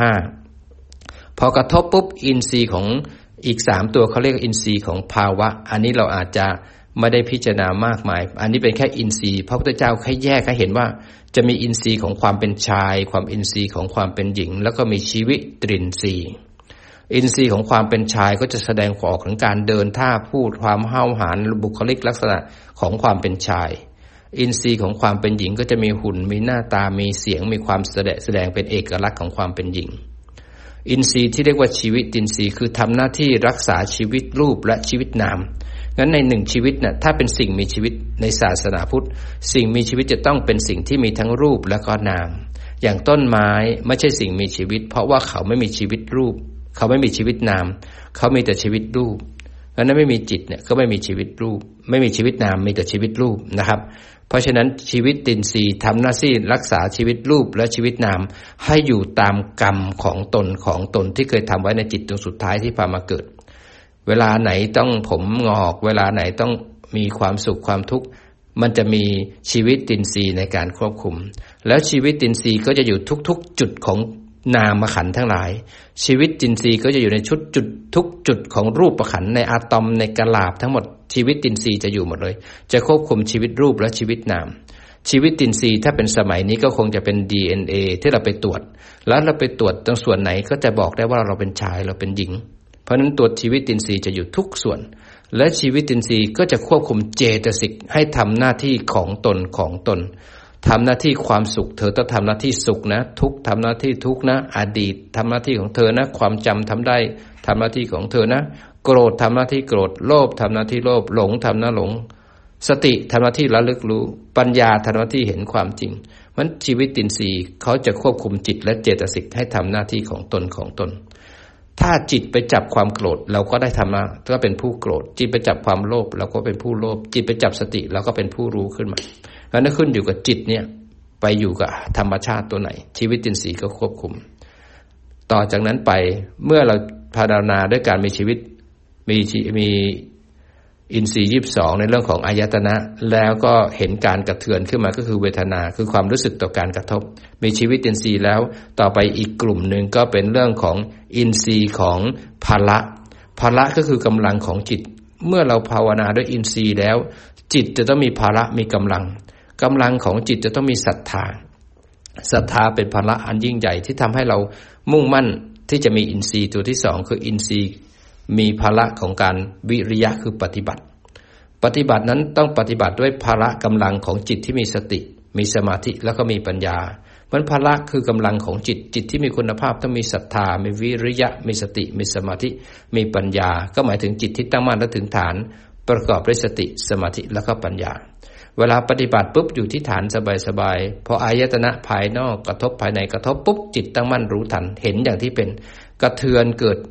5พอกระทบปุ๊บอินทรีย์ของอีก3ตัวเขาเรียกอินทรีย์ของภาวะอันนี้เราอาจจะไม่ได้พิจารณามากมายอันนี้เป็นแค่อินทรีย์พระพุทธเจ้าแค่แยกให้เห็นว่าจะมีอินทรีย์ของความเป็นชายความอินทรีย์ของความเป็นหญิงแล้วก็มีชีวิตรินทรีย์อินทรีย์ของความเป็นชายก็จะแสดงออกถึงการเดินท่าพูดความห้าวหาญบุคลิกลักษณะของความเป็นชายอินทรีย์ของความเป็นหญิงก็จะมีหุ่นมีหน้าตามีเสียงมีความแสดงเป็นเอกลักษณ์ของความเป็นหญิงอินทรีย์ที่เรียกว่าชีวิตอินทรีย์คือทำหน้าที่รักษาชีวิตรูปและชีวิตนามงั้นใน1ชีวิตน่ะถ้าเป็นสิ่งมีชีวิตในศาสนาพุทธสิ่งมีชีวิตจะต้องเป็นสิ่งที่มีทั้งรูปและก็นามอย่างต้นไม้ไม่ใช่สิ่งมีชีวิตเพราะว่าเขาไม่มีชีวิตรูปเขาไม่มีชีวิตนามเขามีแต่ชีวิตรูปงั้นไม่มีจิตเนี่ยก็ไม่มีชีวิตรูปไม่มีชีวิตนามมีแต่ชีวิตรูปนะครับเพราะฉะนั้นชีวิตตินทรีย์ทำหน้าที่รักษาชีวิตรูปและชีวิตนามให้อยู่ตามกรรมของตนที่เคยทำไว้ในจิตดวงสุดท้ายที่พามาเกิดเวลาไหนต้องผมงอกเวลาไหนต้องมีความสุขความทุกข์มันจะมีชีวิตตินทรีย์ในการควบคุมแล้วชีวิตตินทรีย์ก็จะอยู่ทุกๆจุดของนามขันธ์ทั้งหลายชีวิตตินทรีย์ก็จะอยู่ในจุดทุกจุดของรูปขันธ์ในอะตอมในกะลาบทั้งหมดชีวิตตินทรีย์จะอยู่หมดเลยจะควบคุมชีวิตรูปและชีวิตนามชีวิตตินทรีย์ถ้าเป็นสมัยนี้ก็คงจะเป็น DNA ที่เราไปตรวจแล้วเราไปตรวจตรงส่วนไหนก็จะบอกได้ว่าเราเป็นชายเราเป็นหญิงเพราะนั้นตัวชีวิตตินทรีย์จะอยู่ทุกส่วนและชีวิตตินทรีย์ก็จะควบคุมเจตสิกให้ทำหน้าที่ของตนทำหน้าที่ความสุขเธอต้องทำหน้าที่สุขนะทุกข์ทำหน้าที่ทุกข์นะอดีตทำหน้าที่ของเธอนะความจำทำได้ทำหน้าที่ของเธอนะโกรธทำหน้าที่โกรธโลภทำหน้าที่โลภหลงทำหน้าหลงสติทำหน้าที่ระลึกรู้ปัญญาทำหน้าที่เห็นความจริงมันชีวิตตินทรีย์เขาจะควบคุมจิตและเจตสิกให้ทำหน้าที่ของตนถ้าจิตไปจับความโกรธเราก็ได้ทำมาก็เป็นผู้โกรธจิตไปจับความโลภเราก็เป็นผู้โลภจิตไปจับสติเราก็เป็นผู้รู้ขึ้นมาแล้วนั่นขึ้นอยู่กับจิตเนี่ยไปอยู่กับธรรมชาติตัวไหนชีวิตตินทรีย์ก็ควบคุมต่อจากนั้นไปเมื่อเราภาวนาด้วยการมีชีวิตมีอินทรีย์22ในเรื่องของอายตนะแล้วก็เห็นการกระเทือนขึ้นมาก็คือเวทนาคือความรู้สึกต่อการกระทบมีชีวิตอินทรีย์แล้วต่อไปอีกกลุ่มหนึ่งก็เป็นเรื่องของอินทรีย์ของพละก็คือกำลังของจิตเมื่อเราภาวนาด้วยอินทรีย์แล้วจิตจะต้องมีพละมีกำลังของจิตจะต้องมีศรัทธาเป็นพละอันยิ่งใหญ่ที่ทำให้เรามุ่งมั่นที่จะมีอินทรีย์ตัวที่2คืออินทรีย์มีพละของการวิริยะคือปฏิบัตินั้นต้องปฏิบัติด้วยพละกำลังของจิตที่มีสติมีสมาธิแล้วก็มีปัญญามันพละคือกำลังของจิตที่มีคุณภาพต้องมีศรัทธามีวิริยะมีสติมีสมาธิมีปัญญาก็หมายถึงจิตที่ตั้งมั่นและถึงฐานประกอบด้วยสติสมาธิแล้วก็ปัญญาเวลาปฏิบัติปุ๊บอยู่ที่ฐานสบายๆพออายตนะภายนอกกระทบภายในกระทบปุ๊บจิตตั้งมั่นรู้ทันเห็นอย่างที่เป็นกระเทือนเกิด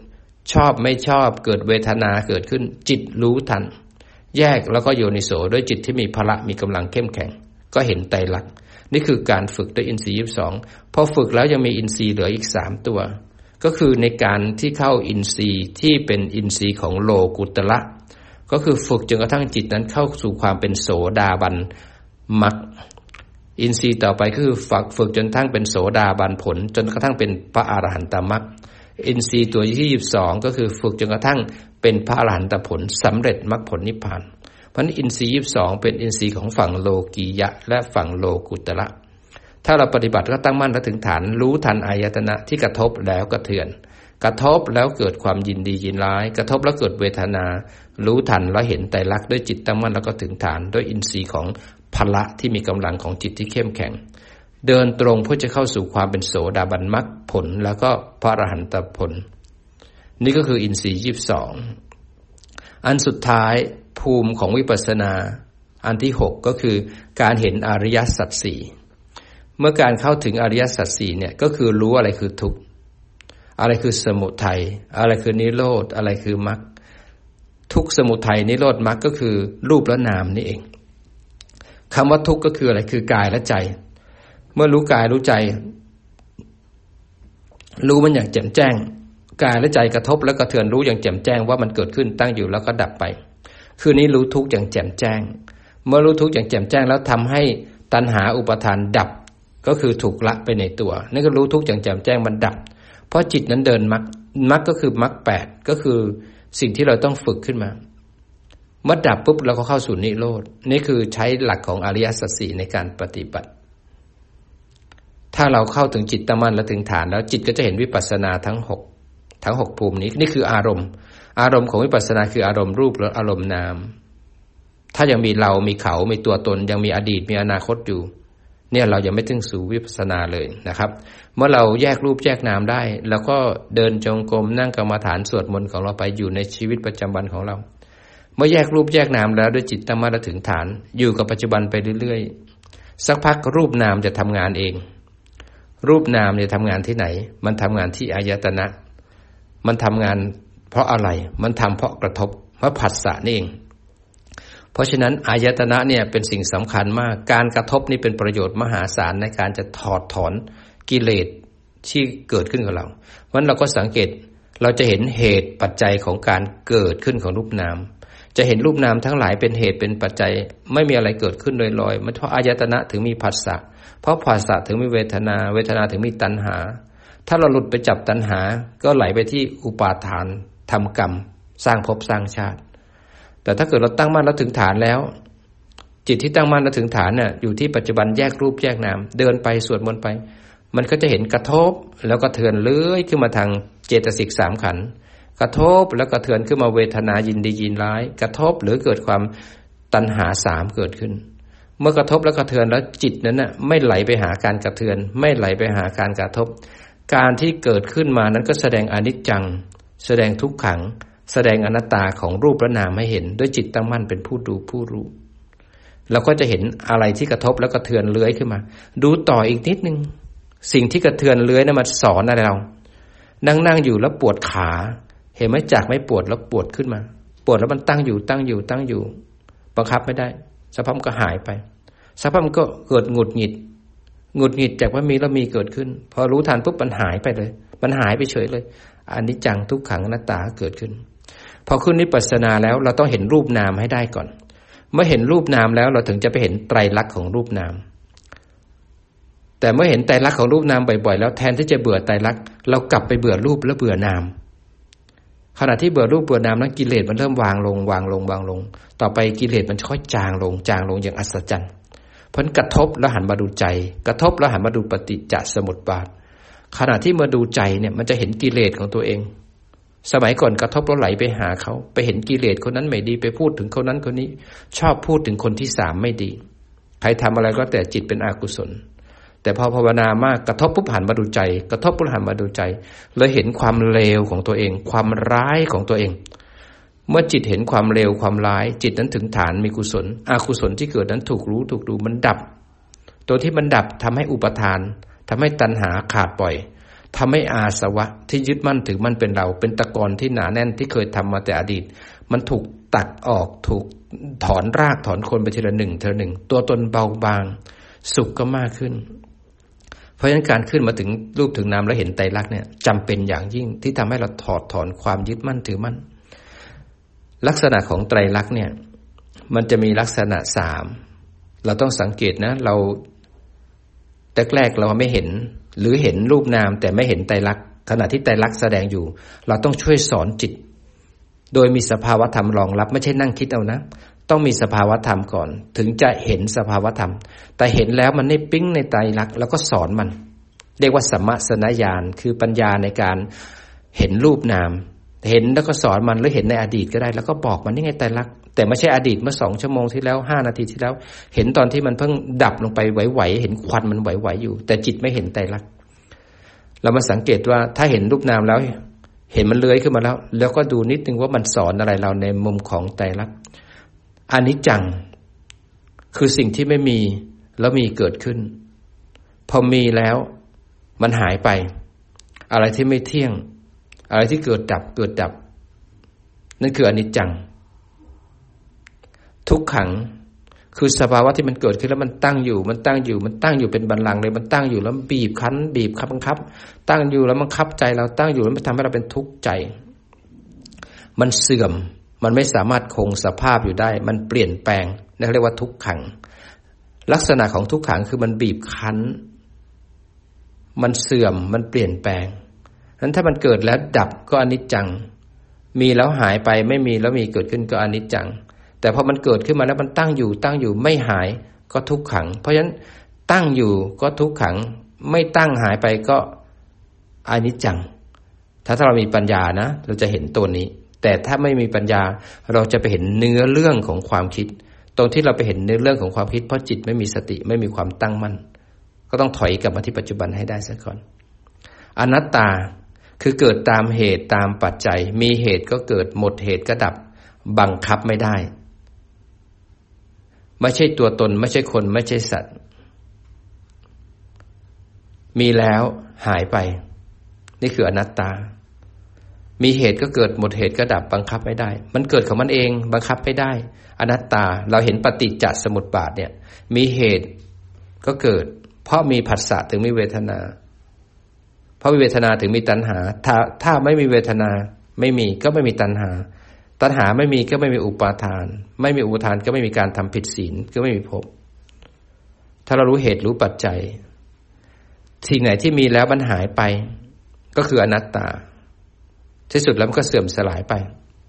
ชอบไม่ชอบเกิดเวทนาเกิดขึ้นจิตรู้ทันแยกแล้วก็โยนิโสด้วยจิตที่มีพละมีกำลังเข้มแข็งก็เห็นไตรลักษณ์นี่คือการฝึกด้วยอินทรีย์22พอฝึกแล้วยังมีอินทรีย์เหลืออีก3ตัวก็คือในการที่เข้าอินทรีย์ที่เป็นอินทรีย์ของโลกุตระก็คือฝึกจนกระทั่งจิตนั้นเข้าสู่ความเป็นโสดาบันมรรคอินทรีย์ต่อไปคือฝึกจนกระทั่งเป็นโสดาบันผลจนกระทั่งเป็นพระอรหันตมรรคอินทรีย์ตัวที่22ก็คือฝึกจนกระทั่งเป็นพระอรหันตผลสำเร็จมรรคผลนิพพานเพราะฉะนั้นอินทรีย์22เป็นอินทรีย์ของฝั่งโลกียะและฝั่งโลกุตระถ้าเราปฏิบัติก็ตั้งมั่นและถึงฐานรู้ทันอายตนะที่กระทบแล้วกระเทือนกระทบแล้วเกิดความยินดียินร้ายกระทบแล้วเกิดเวทนารู้ทันแล้วเห็นไตรลักษณ์ด้วยจิตตั้งมั่นแล้วก็ถึงฐานด้วยอินทรีย์ของพละที่มีกำลังของจิตที่เข้มแข็งเดินตรงเพื่อจะเข้าสู่ความเป็นโสดาบันมรรคผลแล้วก็พระอรหันตผลนี่ก็คืออินทรีย์22อันสุดท้ายภูมิของวิปัสสนาอันที่6ก็คือการเห็นอริยสัจ4เมื่อการเข้าถึงอริยสัจ4เนี่ยก็คือรู้อะไรคือทุกข์อะไรคือสมุทัยอะไรคือนิโรธอะไรคือมรรคทุกข์สมุทัยนิโรธมรรคก็คือรูปและนามนี่เองคำว่าทุกข์ก็คืออะไรคือกายและใจเมื่อรู้กายรู้ใจรู้มันอย่างแจ่มแจ้งกายและใจกระทบแล้วกระเทือนรู้อย่างแจ่มแจ้งว่ามันเกิดขึ้นตั้งอยู่แล้วก็ดับไปคือนี้รู้ทุกข์อย่างแจ่มแจ้งเมื่อรู้ทุกข์อย่างแจ่มแจ้งแล้วทำให้ตัณหาอุปาทานดับก็คือถูกละไปในตัวนั่นก็รู้ทุกข์อย่างแจ่มแจ้งมันดับเพราะจิตนั้นเดินมรรคก็คือมรรค8ก็คือสิ่งที่เราต้องฝึกขึ้นมาเมื่อดับปุ๊บเราก็เข้าสู่นิโรธนี่คือใช้หลักของอริยสัจ4ในการปฏิบัติถ้าเราเข้าถึงจิตตั้งมั่นและถึงฐานแล้วจิตก็จะเห็นวิปัสสนาทั้ง6ภูมินี้นี่คืออารมณ์ของวิปัสสนาคืออารมณ์รูปและอารมณ์นามถ้ายังมีเรามีเขามีตัวตนยังมีอดีตมีอนาคตอยู่เนี่ยเรายังไม่ถึงสู่วิปัสสนาเลยนะครับเมื่อเราแยกรูปแยกนามได้แล้วก็เดินจงกรมนั่งกรรมฐานสวดมนต์ของเราไปอยู่ในชีวิตประจำวันของเราเมื่อแยกรูปแยกนามแล้วด้วยจิตตั้งมั่นและถึงฐานอยู่กับปัจจุบันไปเรื่อยๆสักพักรูปนามจะทำงานเองรูปนามเนี่ยทำงานที่ไหนมันทำงานที่อายตนะมันทำงานเพราะอะไรมันทำเพราะกระทบเพราะผัสสะนี่เองเพราะฉะนั้นอายตนะเนี่ยเป็นสิ่งสำคัญมากการกระทบนี่เป็นประโยชน์มหาศาลในการจะถอดถอนกิเลสที่เกิดขึ้นกับเราเพราะฉะนั้นเราก็สังเกตเราจะเห็นเหตุปัจจัยของการเกิดขึ้นของรูปนามจะเห็นรูปนามทั้งหลายเป็นเหตุเป็นปัจจัยไม่มีอะไรเกิดขึ้นลอยๆมันเพราะอายตนะถึงมีผัสสะเพราะผัสสะถึงมีเวทนาเวทนาถึงมีตัณหาถ้าเราหลุดไปจับตัณหาก็ไหลไปที่อุปาทานทำกรรมสร้างภพสร้างชาติแต่ถ้าเกิดเราตั้งมั่นแล้วถึงฐานแล้วจิตที่ตั้งมั่นแล้วถึงฐานน่ะอยู่ที่ปัจจุบันแยกรูปแยกนามเดินไปสวดมนต์ไปมันก็จะเห็นกระทบแล้วก็เทือนเลื้อยขึ้นมาทางเจตสิก3ขันธ์กระทบแล้วก็เทือนขึ้นมาเวทนายินดียินร้ายกระทบหรือเกิดความตัณหา3เกิดขึ้นเมื่อกระทบแล้วกระเทือนแล้วจิตนั้นน่ะไม่ไหลไปหาการกระเทือนไม่ไหลไปหาการกระทบการที่เกิดขึ้นมานั้นก็แสดงอนิจจังแสดงทุกขังแสดงอนัตตาของรูปและนามให้เห็นด้วยจิตตั้งมั่นเป็นผู้ดูผู้รู้เราก็จะเห็นอะไรที่กระทบแล้วกระเทือนเลื้อยขึ้นมาดูต่ออีกนิดนึงสิ่งที่กระเทือนเลื้อยนั้นมาสอนอะไรเรานั่งอยู่แล้วปวดขาเห็นไหมจากไม่ปวดแล้วปวดขึ้นมาปวดแล้วมันตั้งอยู่บังคับไม่ได้สักพักมันก็หายไปสักพักมันก็เกิดหงุดหงิดจากว่ามีแล้วมีเกิดขึ้นพอรู้ทันปุ๊บมันหายไปเลยมันหายไปเฉยเลยอนิจจังทุกขังอนัตตาเกิดขึ้นพอขึ้นวิปัสสนาแล้วเราต้องเห็นรูปนามให้ได้ก่อนเมื่อเห็นรูปนามแล้วเราถึงจะไปเห็นไตรลักษณ์ของรูปนามแต่เมื่อเห็นไตรลักษณ์ของรูปนามบ่อยๆแล้วแทนที่จะเบื่อไตรลักษณ์เรากลับไปเบื่อรูปและเบื่อนามขณะที่เบื่อรูปเบื่อนามนั้นกิเลสมันเริ่มวางลงต่อไปกิเลสมันค่อยจางลงอย่างอัศจรรย์เพราะกระทบแล้วหันมาดูใจกระทบแล้วหันมาดูปฏิจจสมุปบาทขณะที่มาดูใจเนี่ยมันจะเห็นกิเลสของตัวเองสมัยก่อนกระทบแล้วไหลไปหาเขาไปเห็นกิเลสคนนั้นไม่ดีไปพูดถึงคนนั้นคนนี้ชอบพูดถึงคนที่3ไม่ดีใครทำอะไรก็แต่จิตเป็นอกุศลแต่พอภาวนามากกระทบปุ๊บหันมาดูใจกระทบปุ๊บหันมาดูใจเลยเห็นความเลวของตัวเองความร้ายของตัวเองเมื่อจิตเห็นความเลวความร้ายจิตนั้นถึงฐานมีกุศลอกุศลที่เกิดนั้นถูกรู้ถูกดูมันดับตัวที่มันดับทำให้อุปทานทำให้ตัณหาขาดปล่อยทำให้อาสวะที่ยึดมั่นถือมั่นเป็นเราเป็นตะกอนที่หนาแน่นที่เคยทำมาแต่อดีตมันถูกตัดออกถูกถอนรากถอนโคนไปทีละหนึ่งตัวตนเบาบางสุขก็มากขึ้นเพราะฉะนั้นการขึ้นมาถึงรูปถึงนามแล้วเห็นไตรลักษณ์เนี่ยจำเป็นอย่างยิ่งที่ทำให้เราถอดถอนความยึดมั่นถือมั่นลักษณะของไตรลักษณ์เนี่ยมันจะมีลักษณะ3เราต้องสังเกตนะเราแรกเราไม่เห็นหรือเห็นรูปนามแต่ไม่เห็นไตรลักษณ์ขณะที่ไตรลักษณ์แสดงอยู่เราต้องช่วยสอนจิตโดยมีสภาวธรรมรองรับไม่ใช่นั่งคิดเอานะต้องมีสภาวธรรมก่อนถึงจะเห็นสภาวธรรมแต่เห็นแล้วมันไม่ปิ๊งในไตรลักษณ์แล้วก็สอนมันเรียกว่าสัมมสนญาณคือปัญญาในการเห็นรูปนามเห็นแล้วก็สอนมันหรือเห็นในอดีตก็ได้แล้วก็บอกมันนี่ไงไตรลักษณ์แต่ไม่ใช่อดีตเมื่อ2 ชั่วโมงที่แล้ว5 นาทีที่แล้วเห็นตอนที่มันเพิ่งดับลงไปไหวๆเห็นควันมันไหวๆอยู่แต่จิตไม่เห็นไตรลักษณ์เรามาสังเกตว่าถ้าเห็นรูปนามแล้วเห็นมันเลื้อยขึ้นมาแล้วก็ดูนิดนึงว่ามันสอนอะไรเราในมุมของไตรลักษณ์อนิจจังคือสิ่งที่ไม่มีแล้วมีเกิดขึ้นพอมีแล้วมันหายไปอะไรที่ไม่เที่ยงอะไรที่เกิดดับนั่นคืออนิจจังทุกขังคือสภาวะที่มันเกิดขึ้นแล้วมันตั้งอยู่เป็นบัลลังก์เลยมันตั้งอยู่แล้วบีบคั้นบังคับตั้งอยู่แล้วมันคับใจเราตั้งอยู่แล้วมันทำให้เราเป็นทุกข์ใจมันเสื่อมมันไม่สามารถคงสภาพอยู่ได้มันเปลี่ยนแปลงนั่นเรียกว่าทุกขังลักษณะของทุกขังคือมันบีบคั้นมันเสื่อมมันเปลี่ยนแปลงนั้นถ้ามันเกิดแล้วดับก็อนิจจังมีแล้วหายไปไม่มีแล้วมีเกิดขึ้นก็อนิจจังแต่พอมันเกิดขึ้นมาแล้วมันตั้งอยู่ไม่หายก็ทุกขังเพราะฉะนั้นตั้งอยู่ก็ทุกขังไม่ตั้งหายไปก็อนิจจังถ้าเรามีปัญญานะเราจะเห็นตัวนี้แต่ถ้าไม่มีปัญญาเราจะไปเห็นเนื้อเรื่องของความคิดตรงที่เราไปเห็นเนื้อเรื่องของความคิดเพราะจิตไม่มีสติไม่มีความตั้งมั่นก็ต้องถอยกลับมาที่ปัจจุบันให้ได้ซะก่อนอนัตตาคือเกิดตามเหตุตามปัจจัยมีเหตุก็เกิดหมดเหตุก็ดับบังคับไม่ได้ไม่ใช่ตัวตนไม่ใช่คนไม่ใช่สัตว์มีแล้วหายไปนี่คืออนัตตามีเหตุก็เกิดหมดเหตุก็ดับบังคับไม่ได้มันเกิดของมันเองบังคับไม่ได้อนัตตาเราเห็นปฏิจจสมุปบาทเนี่ยมีเหตุก็เกิดเพราะมีผัสสะถึงมีเวทนาเพราะมีเวทนาถึงมีตัณหาถ้าไม่มีเวทนาไม่มีก็ไม่มีตัณหาไม่มีก็ไม่มีอุปาทานไม่มีอุปาทานก็ไม่มีการทำผิดศีลก็ไม่มีภพถ้าเรารู้เหตุรู้ปัจจัยสิ่งไหนที่มีแล้วมันหายไปก็คืออนัตตาที่สุดแล้วมันก็เสื่อมสลายไป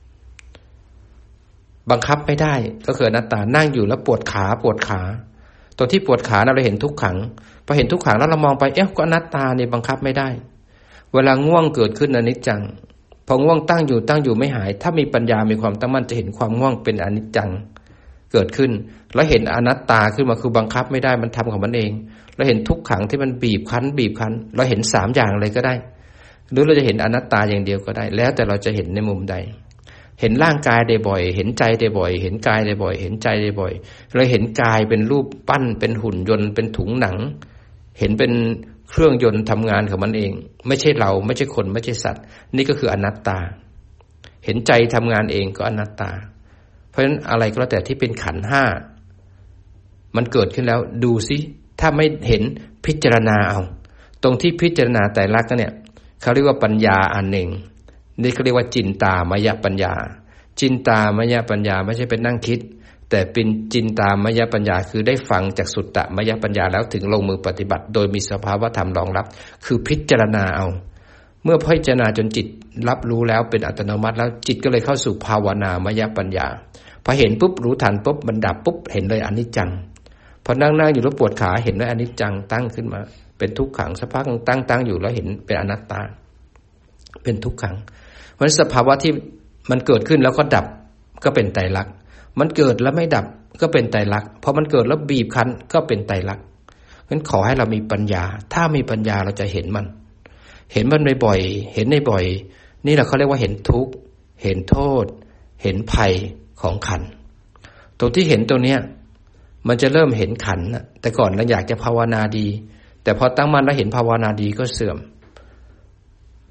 บังคับไม่ได้ก็คืออนัตตานั่งอยู่แล้วปวดขาตรงที่ปวดขาเราเห็นทุกขังพอเห็นทุกขังแล้วเรามองไปก็อนัตตาเนี่ยบังคับไม่ได้เวลาง่วงเกิดขึ้นอนิจจังพอง่วงตั้งอยู่ไม่หายถ้ามีปัญญามีความตั้งมั่นจะเห็นความง่วงเป็นอนิจจังเกิดขึ้นแล้วเห็นอนัตตาขึ้นมาคือบังคับไม่ได้มันทำของมันเองเราเห็นทุกขังที่มันบีบคั้นเราเห็น3อย่างเลยก็ได้หรือเราจะเห็นอนัตตาอย่างเดียวก็ได้แล้วแต่เราจะเห็นในมุมใดเห็นร่างกายได้บ่อยเห็นใจได้บ่อยเห็นกายได้บ่อยเห็นใจได้บ่อยเราเห็นกายเป็นรูปปั้นเป็นหุ่นยนต์เป็นถุงหนังเห็นเป็นเครื่องยนต์ทำงานของมันเองไม่ใช่เราไม่ใช่คนไม่ใช่สัตว์นี่ก็คืออนัตตาเห็นใจทำงานเองก็อนัตตาเพราะฉะนั้นอะไรก็แล้วแต่ที่เป็นขันธ์5มันเกิดขึ้นแล้วดูสิถ้าไม่เห็นพิจารณาเอาตรงที่พิจารณาไตรลักษณ์เนี่ยเขาเรียกว่าปัญญาอันหนึ่งนี่เขาเรียกว่าจินตามยปัญญาจินตามยปัญญาไม่ใช่เป็นนั่งคิดแต่เป็นจินตามยปัญญาคือได้ฟังจากสุตตมยปัญญาแล้วถึงลงมือปฏิบัติโดยมีสภาวธรรมรองรับคือพิจารณาเอาเมื่อพิจารณาจนจิตรับรู้แล้วเป็นอัตโนมัติแล้วจิตก็เลยเข้าสู่ภาวนามยปัญญาพอเห็นปุ๊บรู้ทันปุ๊บมันดับปุ๊บเห็นเลยอนิจจังพอนั่งอยู่แล้วปวดขาเห็นเลยอนิจจังตั้งขึ้นมาเป็นทุกขังสักพักตั้งอยู่แล้วเห็นเป็นอนัตตาเป็นทุกขังเพราะสภาวะที่มันเกิดขึ้นแล้วก็ดับก็เป็นไตรลักษณ์มันเกิดแล้วไม่ดับก็เป็นไตรลักษณ์พอมันเกิดแล้วบีบคั้นก็เป็นไตรลักษณ์งั้นขอให้เรามีปัญญาถ้ามีปัญญาเราจะเห็นมันบ่อยๆเห็นบ่อยนี่แหละเขาเรียกว่าเห็นทุกข์เห็นโทษเห็นภัยของขันธ์ตรงที่เห็นตรงเนี้ยมันจะเริ่มเห็นขันธ์แต่ก่อนเราอยากจะภาวนาดีแต่พอตั้งมั่นแล้วเห็นภาวนาดีก็เสื่อม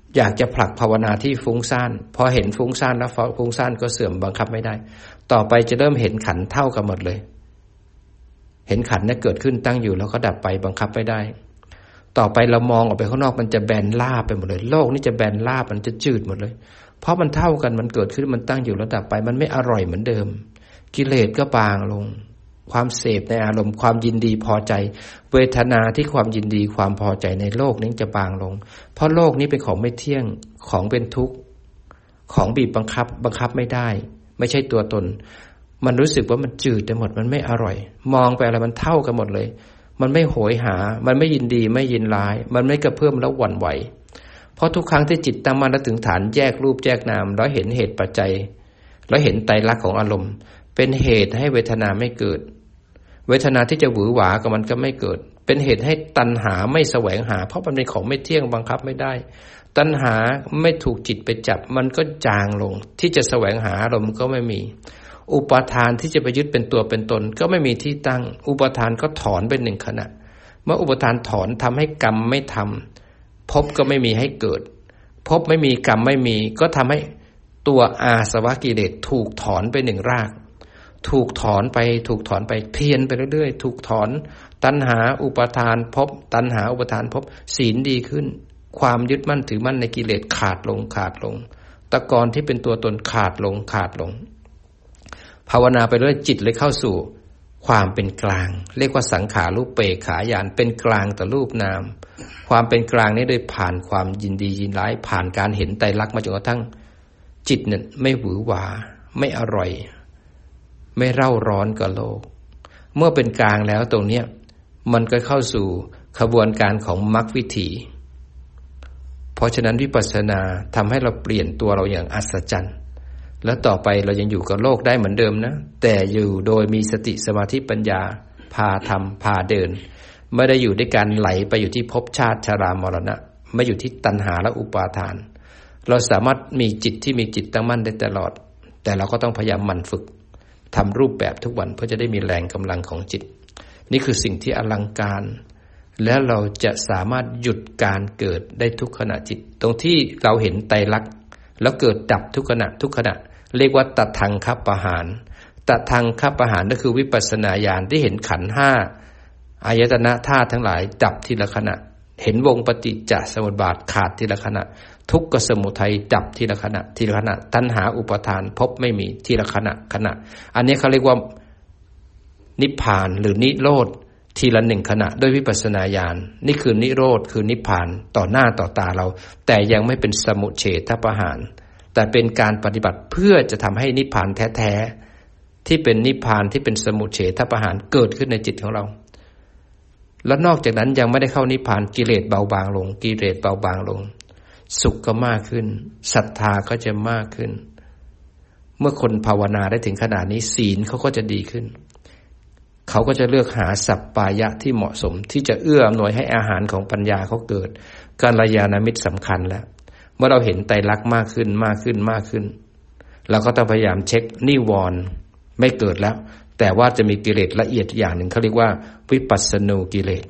อยากจะผลักภาวนาที่ฟุ้งซ่านพอเห็นฟุ้งซ่านแล้วฟุ้งซ่านก็เสื่อมบังคับไม่ได้ต่อไปจะเริ่มเห็นขันธ์เท่ากันหมดเลยเห็นขันธ์เกิดขึ้นตั้งอยู่แล้วก็ดับไปบังคับไม่ได้ต่อไปเรามองออกไปข้างนอกมันจะแบนราบไปหมดเลยโลกนี้จะแบนราบมันจะจืดหมดเลยเพราะมันเท่ากันมันเกิดขึ้นมันตั้งอยู่แล้วดับไปมันไม่อร่อยเหมือนเดิมกิเลสก็บางลงความเสพในอารมณ์ความยินดีพอใจเวทนาที่ความยินดีความพอใจในโลกนี้จะบางลงเพราะโลกนี้เป็นของไม่เที่ยงของเป็นทุกข์ของบีบบังคับไม่ได้ไม่ใช่ตัวตนมันรู้สึกว่ามันจืดไปหมดมันไม่อร่อยมองไปอะไรมันเท่ากันหมดเลยมันไม่โหยหามันไม่ยินดีไม่ยินร้ายมันไม่กระเพื่อมแล้วหวั่นไหวเพราะทุกครั้งที่จิตตั้งมั่นและถึงฐานแยกรูปแยกนามแล้วเห็นเหตุปัจจัยแล้วเห็นไตรลักษณ์ของอารมณ์เป็นเหตุให้เวทนาไม่เกิดเวทนาที่จะหวือหวากับมันก็ไม่เกิดเป็นเหตุให้ตัณหาไม่แสวงหาเพราะมันเป็นของไม่เที่ยงบังคับไม่ได้ตัณหาไม่ถูกจิตไปจับมันก็จางลงที่จะแสวงหาอารมณ์ก็ไม่มีอุปาทานที่จะไปยึดเป็นตัวเป็นตนก็ไม่มีที่ตั้งอุปาทานก็ถอนเป็นหนึ่งขณะเมื่ออุปาทานถอนทำให้กรรมไม่ทำภพก็ไม่มีให้เกิดภพไม่มีกรรมไม่มีก็ทำให้ตัวอาสวะกิเลสถูกถอนไปหนึ่งรากถูกถอนไปเพี้ยนไปเรื่อยๆถูกถอนตัณหาอุปาทานภพตัณหาอุปาทานภพศีลดีขึ้นความยึดมั่นถือมั่นในกิเลสขาดลงตะกอนที่เป็นตัวตนขาดลงภาวนาไปเรื่อยจิตเลยเข้าสู่ความเป็นกลางเรียกว่าสังขารูปเปกขาญาณเป็นกลางต่อรูปนามความเป็นกลางนี้โดยผ่านความยินดียินร้ายผ่านการเห็นไตรลักษณ์มาจนกระทั่งจิตเนี่ยไม่หวือหวาไม่อร่อยไม่เร่าร้อนกับโลกเมื่อเป็นกลางแล้วตรงเนี้ยมันก็เข้าสู่ขบวนการของมรรควิถีเพราะฉะนั้นวิปัสสนาทำให้เราเปลี่ยนตัวเราอย่างอัศจรรย์แล้วต่อไปเรายังอยู่กับโลกได้เหมือนเดิมนะแต่อยู่โดยมีสติสมาธิปัญญาพาทำพาเดินไม่ได้อยู่ด้วยการไหลไปอยู่ที่ภพชาติชรามรณะไม่อยู่ที่ตัณหาและอุปาทานเราสามารถมีจิตที่มีจิตตั้งมั่นได้ตลอดแต่เราก็ต้องพยายามหมั่นฝึกทำรูปแบบทุกวันเพื่อจะได้มีแรงกำลังของจิตนี่คือสิ่งที่อลังการและเราจะสามารถหยุดการเกิดได้ทุกขณะจิตตรงที่เราเห็นไตรลักษณ์แล้วเกิดดับทุกขณะเรียกว่าตทังคัปปหารตทังคัปปหารก็คือวิปัสสนาญาณที่เห็นขันธ์ห้าอายตนะธาตุทั้งหลายดับทีละขณะเห็นวงปฏิจจสมุปบาทขาดทีละขณะทุกขสมุทัยดับทีละขณะตัณหาอุปาทานภพไม่มีทีละขณะอันนี้เขาเรียกว่านิพพานหรือนิโรธทีละหนึ่งขณะด้วยวิปัสสนาญาณนี่คือนิโรธคือนิพพานต่อหน้าต่อตาเราแต่ยังไม่เป็นสมุเฉทประหารแต่เป็นการปฏิบัติเพื่อจะทำให้นิพพานแท้ๆที่เป็นนิพพานที่เป็นสมุเฉทประหารเกิดขึ้นในจิตของเราแล้วนอกจากนั้นยังไม่ได้เข้านิพพานกิเลสเบาบางลงสุขก็มากขึ้นศรัทธาก็จะมากขึ้นเมื่อคนภาวนาได้ถึงขนาดนี้ศีลเขาก็จะดีขึ้นเขาก็จะเลือกหาสัปปายะที่เหมาะสมที่จะเอื้ออำนวยให้อาหารของปัญญาเขาเกิดกัลยาณมิตรสำคัญแล้วเมื่อเราเห็นไตรลักษณ์มากขึ้นเราก็ต้องพยายามเช็คนิวรณ์ไม่เกิดแล้วแต่ว่าจะมีกิเลสละเอียดอย่างหนึ่งเขาเรียกว่าวิปัสสนูกิเลส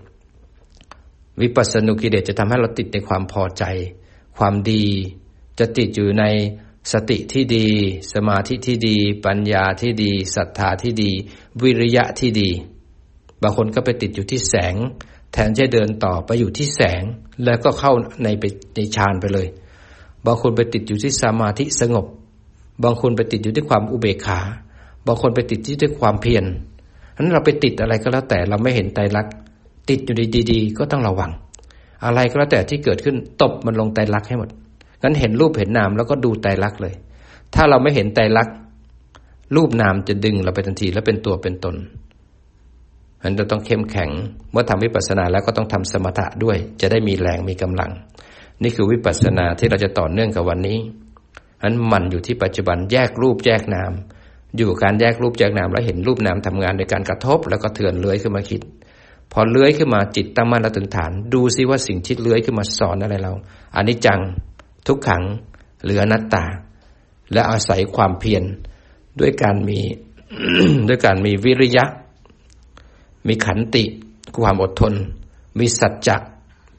จะทำให้เราติดในความพอใจความดีจะติดอยู่ในสติที่ดีสมาธิที่ดีปัญญาที่ดีศรัทธาที่ดีวิริยะที่ดีบางคนก็ไปติดอยู่ที่แสงแทนจะเดินต่อไปอยู่ที่แสงแล้วก็เข้าในฌานไปเลยบางคนไปติดอยู่ที่สมาธิสงบบางคนไปติดอยู่ที่ความอุเบกขาบางคนไปติดที่ความเพียรนั้นเราไปติดอะไรก็แล้วแต่เราไม่เห็นไตรลักษณ์ติดอยู่ดีๆก็ต้องระวังอะไรก็แล้วแต่ที่เกิดขึ้นตบมันลงไตรลักษณ์ให้หมดงั้นเห็นรูปเห็นนามแล้วก็ดูไตรลักษณ์เลยถ้าเราไม่เห็นไตรลักษณ์รูปนามจะดึงเราไปทันทีแล้วเป็นตัวเป็นตนงั้นเราต้องเข้มแข็งเมื่อทำวิปัสสนาแล้วก็ต้องทำสมถะด้วยจะได้มีแรงมีกำลังนี่คือวิปัสสนาที่เราจะต่อเนื่องกับวันนี้งั้นมันอยู่ที่ปัจจุบันแยกรูปแยกนามอยู่การแยกรูปแยกนามแล้วเห็นรูปนามทำงานโดยการกระทบแล้วก็เถื่อนเลื้อยขึ้นมาคิดพอเลื้อยขึ้นมาจิตตั้งมั่นและถึงฐานดูซิว่าสิ่งที่เลื้อยขึ้นมาสอนอะไรเราอนิจจังทุกขังหรืออนัตตาและอาศัยความเพียรด้วยการมี ด้วยการมีวิริยะมีขันติความอดทนมีสัจจะ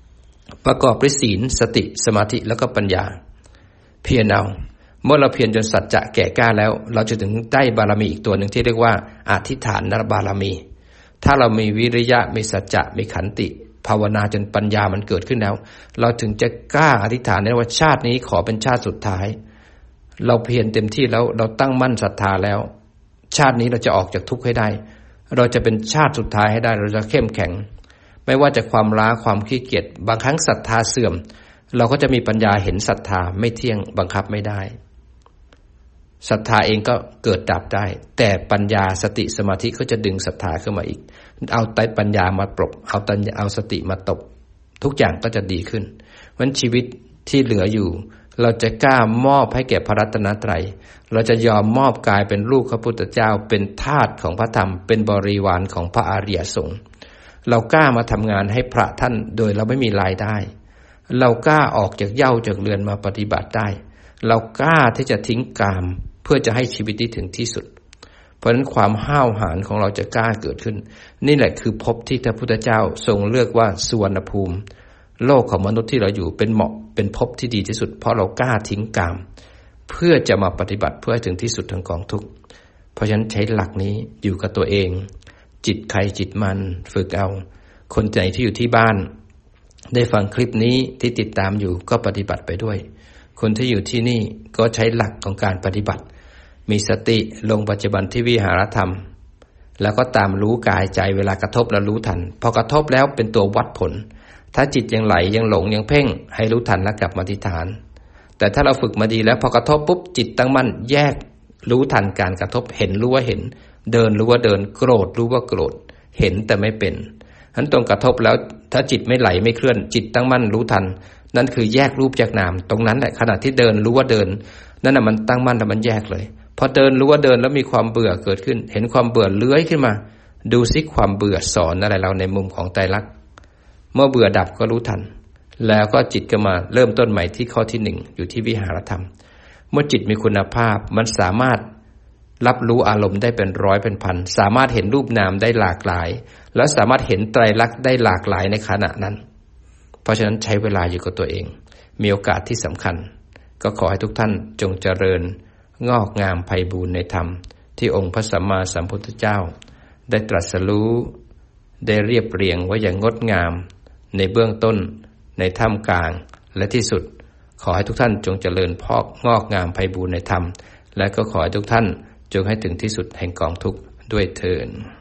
ประกอบด้วยศีลสติสมาธิแล้วก็ปัญญาเพียรเอาเมื่อเราเพียรจนสัจจะแก่กล้าแล้วเราจะถึงได้บารมีอีกตัวหนึ่งที่เรียกว่าอธิษฐานบารมีถ้าเรามีวิริยะมีสัจจะมีขันติภาวนาจนปัญญามันเกิดขึ้นแล้วเราถึงจะกล้าอธิษฐานได้ว่าชาตินี้ขอเป็นชาติสุดท้ายเราเพียรเต็มที่แล้วเราตั้งมั่นศรัทธาแล้วชาตินี้เราจะออกจากทุกข์ให้ได้เราจะเป็นชาติสุดท้ายให้ได้เราจะเข้มแข็งไม่ว่าจะความล้าความขี้เกียจบางครั้งศรัทธาเสื่อมเราก็จะมีปัญญาเห็นศรัทธาไม่เที่ยงบังคับไม่ได้ศรัทธาเองก็เกิดดับได้แต่ปัญญาสติสมาธิก็จะดึงศรัทธาขึ้นมาอีกเอาปัญญามาปลบเอาสติมาตบทุกอย่างก็จะดีขึ้นเพราะฉะนั้นชีวิตที่เหลืออยู่เราจะกล้ามอบให้แก่พระรัตนตรัยเราจะยอมมอบกายเป็นลูกพระพุทธเจ้าเป็นทาสของพระธรรมเป็นบริวารของพระอริยสงฆ์เรากล้ามาทำงานให้พระท่านโดยเราไม่มีรายได้เรากล้าออกจากเหย้าจากเรือนมาปฏิบัติได้เรากล้าที่จะทิ้งกามเพื่อจะให้ชีวิตที่ถึงที่สุดเพราะฉะนั้นความห้าวหาญของเราจะกล้าเกิดขึ้นนี่แหละคือภพที่พระพุทธเจ้าทรงเลือกว่าสุวรรณภูมิโลกของมนุษย์ที่เราอยู่เป็นเหมาะเป็นภพที่ดีที่สุดเพราะเรากล้าทิ้งกามเพื่อจะมาปฏิบัติเพื่อให้ถึงที่สุดของกองทุกข์เพราะฉะนั้นใช้หลักนี้อยู่กับตัวเองจิตใครจิตมันฝึกเอาคนไหนที่อยู่ที่บ้านได้ฟังคลิปนี้ที่ติดตามอยู่ก็ปฏิบัติไปด้วยคนที่อยู่ที่นี่ก็ใช้หลักของการปฏิบัติมีสติลงปัจจุบันที่วิหารธรรมแล้วก็ตามรู้กายใจเวลากระทบแล้วรู้ทันพอกระทบแล้วเป็นตัววัดผลถ้าจิตยังไหลยังหลงยังเพ่งให้รู้ทันแล้วกลับมาที่ฐานแต่ถ้าเราฝึกมาดีแล้วพอกระทบปุ๊บจิตตั้งมั่นแยกรู้ทันการกระทบเห็นรู้ว่าเห็นเดินรู้ว่าเดินโกรธรู้ว่าโกรธเห็นแต่ไม่เป็นฉะนั้นตรงกระทบแล้วถ้าจิตไม่ไหลไม่เคลื่อนจิตตั้งมั่นรู้ทันนั่นคือแยกรูปจากนามตรงนั้นแหละขณะที่เดินรู้ว่าเดินนั่นน่ะมันตั้งมั่นแล้วมันแยกเลยพอเดินรู้ว่าเดินแล้วมีความเบื่อเกิดขึ้นเห็นความเบื่อเลื้อยขึ้นมาดูซิความเบื่อสอนอะไรเราในมุมของไตรลักษณ์เมื่อเบื่อดับก็รู้ทันแล้วก็จิตก็มาเริ่มต้นใหม่ที่ข้อที่1อยู่ที่วิหารธรรมเมื่อจิตมีคุณภาพมันสามารถรับรู้อารมณ์ได้เป็นร้อยเป็นพันสามารถเห็นรูปนามได้หลากหลายและสามารถเห็นไตรลักษณ์ได้หลากหลายในขณะนั้นเพราะฉะนั้นใช้เวลาอยู่กับตัวเองมีโอกาสที่สำคัญก็ขอให้ทุกท่านจงเจริญงอกงามไพบูลย์ในธรรมที่องค์พระสัมมาสัมพุทธเจ้าได้ตรัสรู้ได้เรียบเรียงไว้อย่างงดงามในเบื้องต้นในท่ามกลางและที่สุดขอให้ทุกท่านจงเจริญงอกงามไพบูลย์ในธรรมและก็ขอให้ทุกท่านจงให้ถึงที่สุดแห่งกองทุกข์ด้วยเทอญ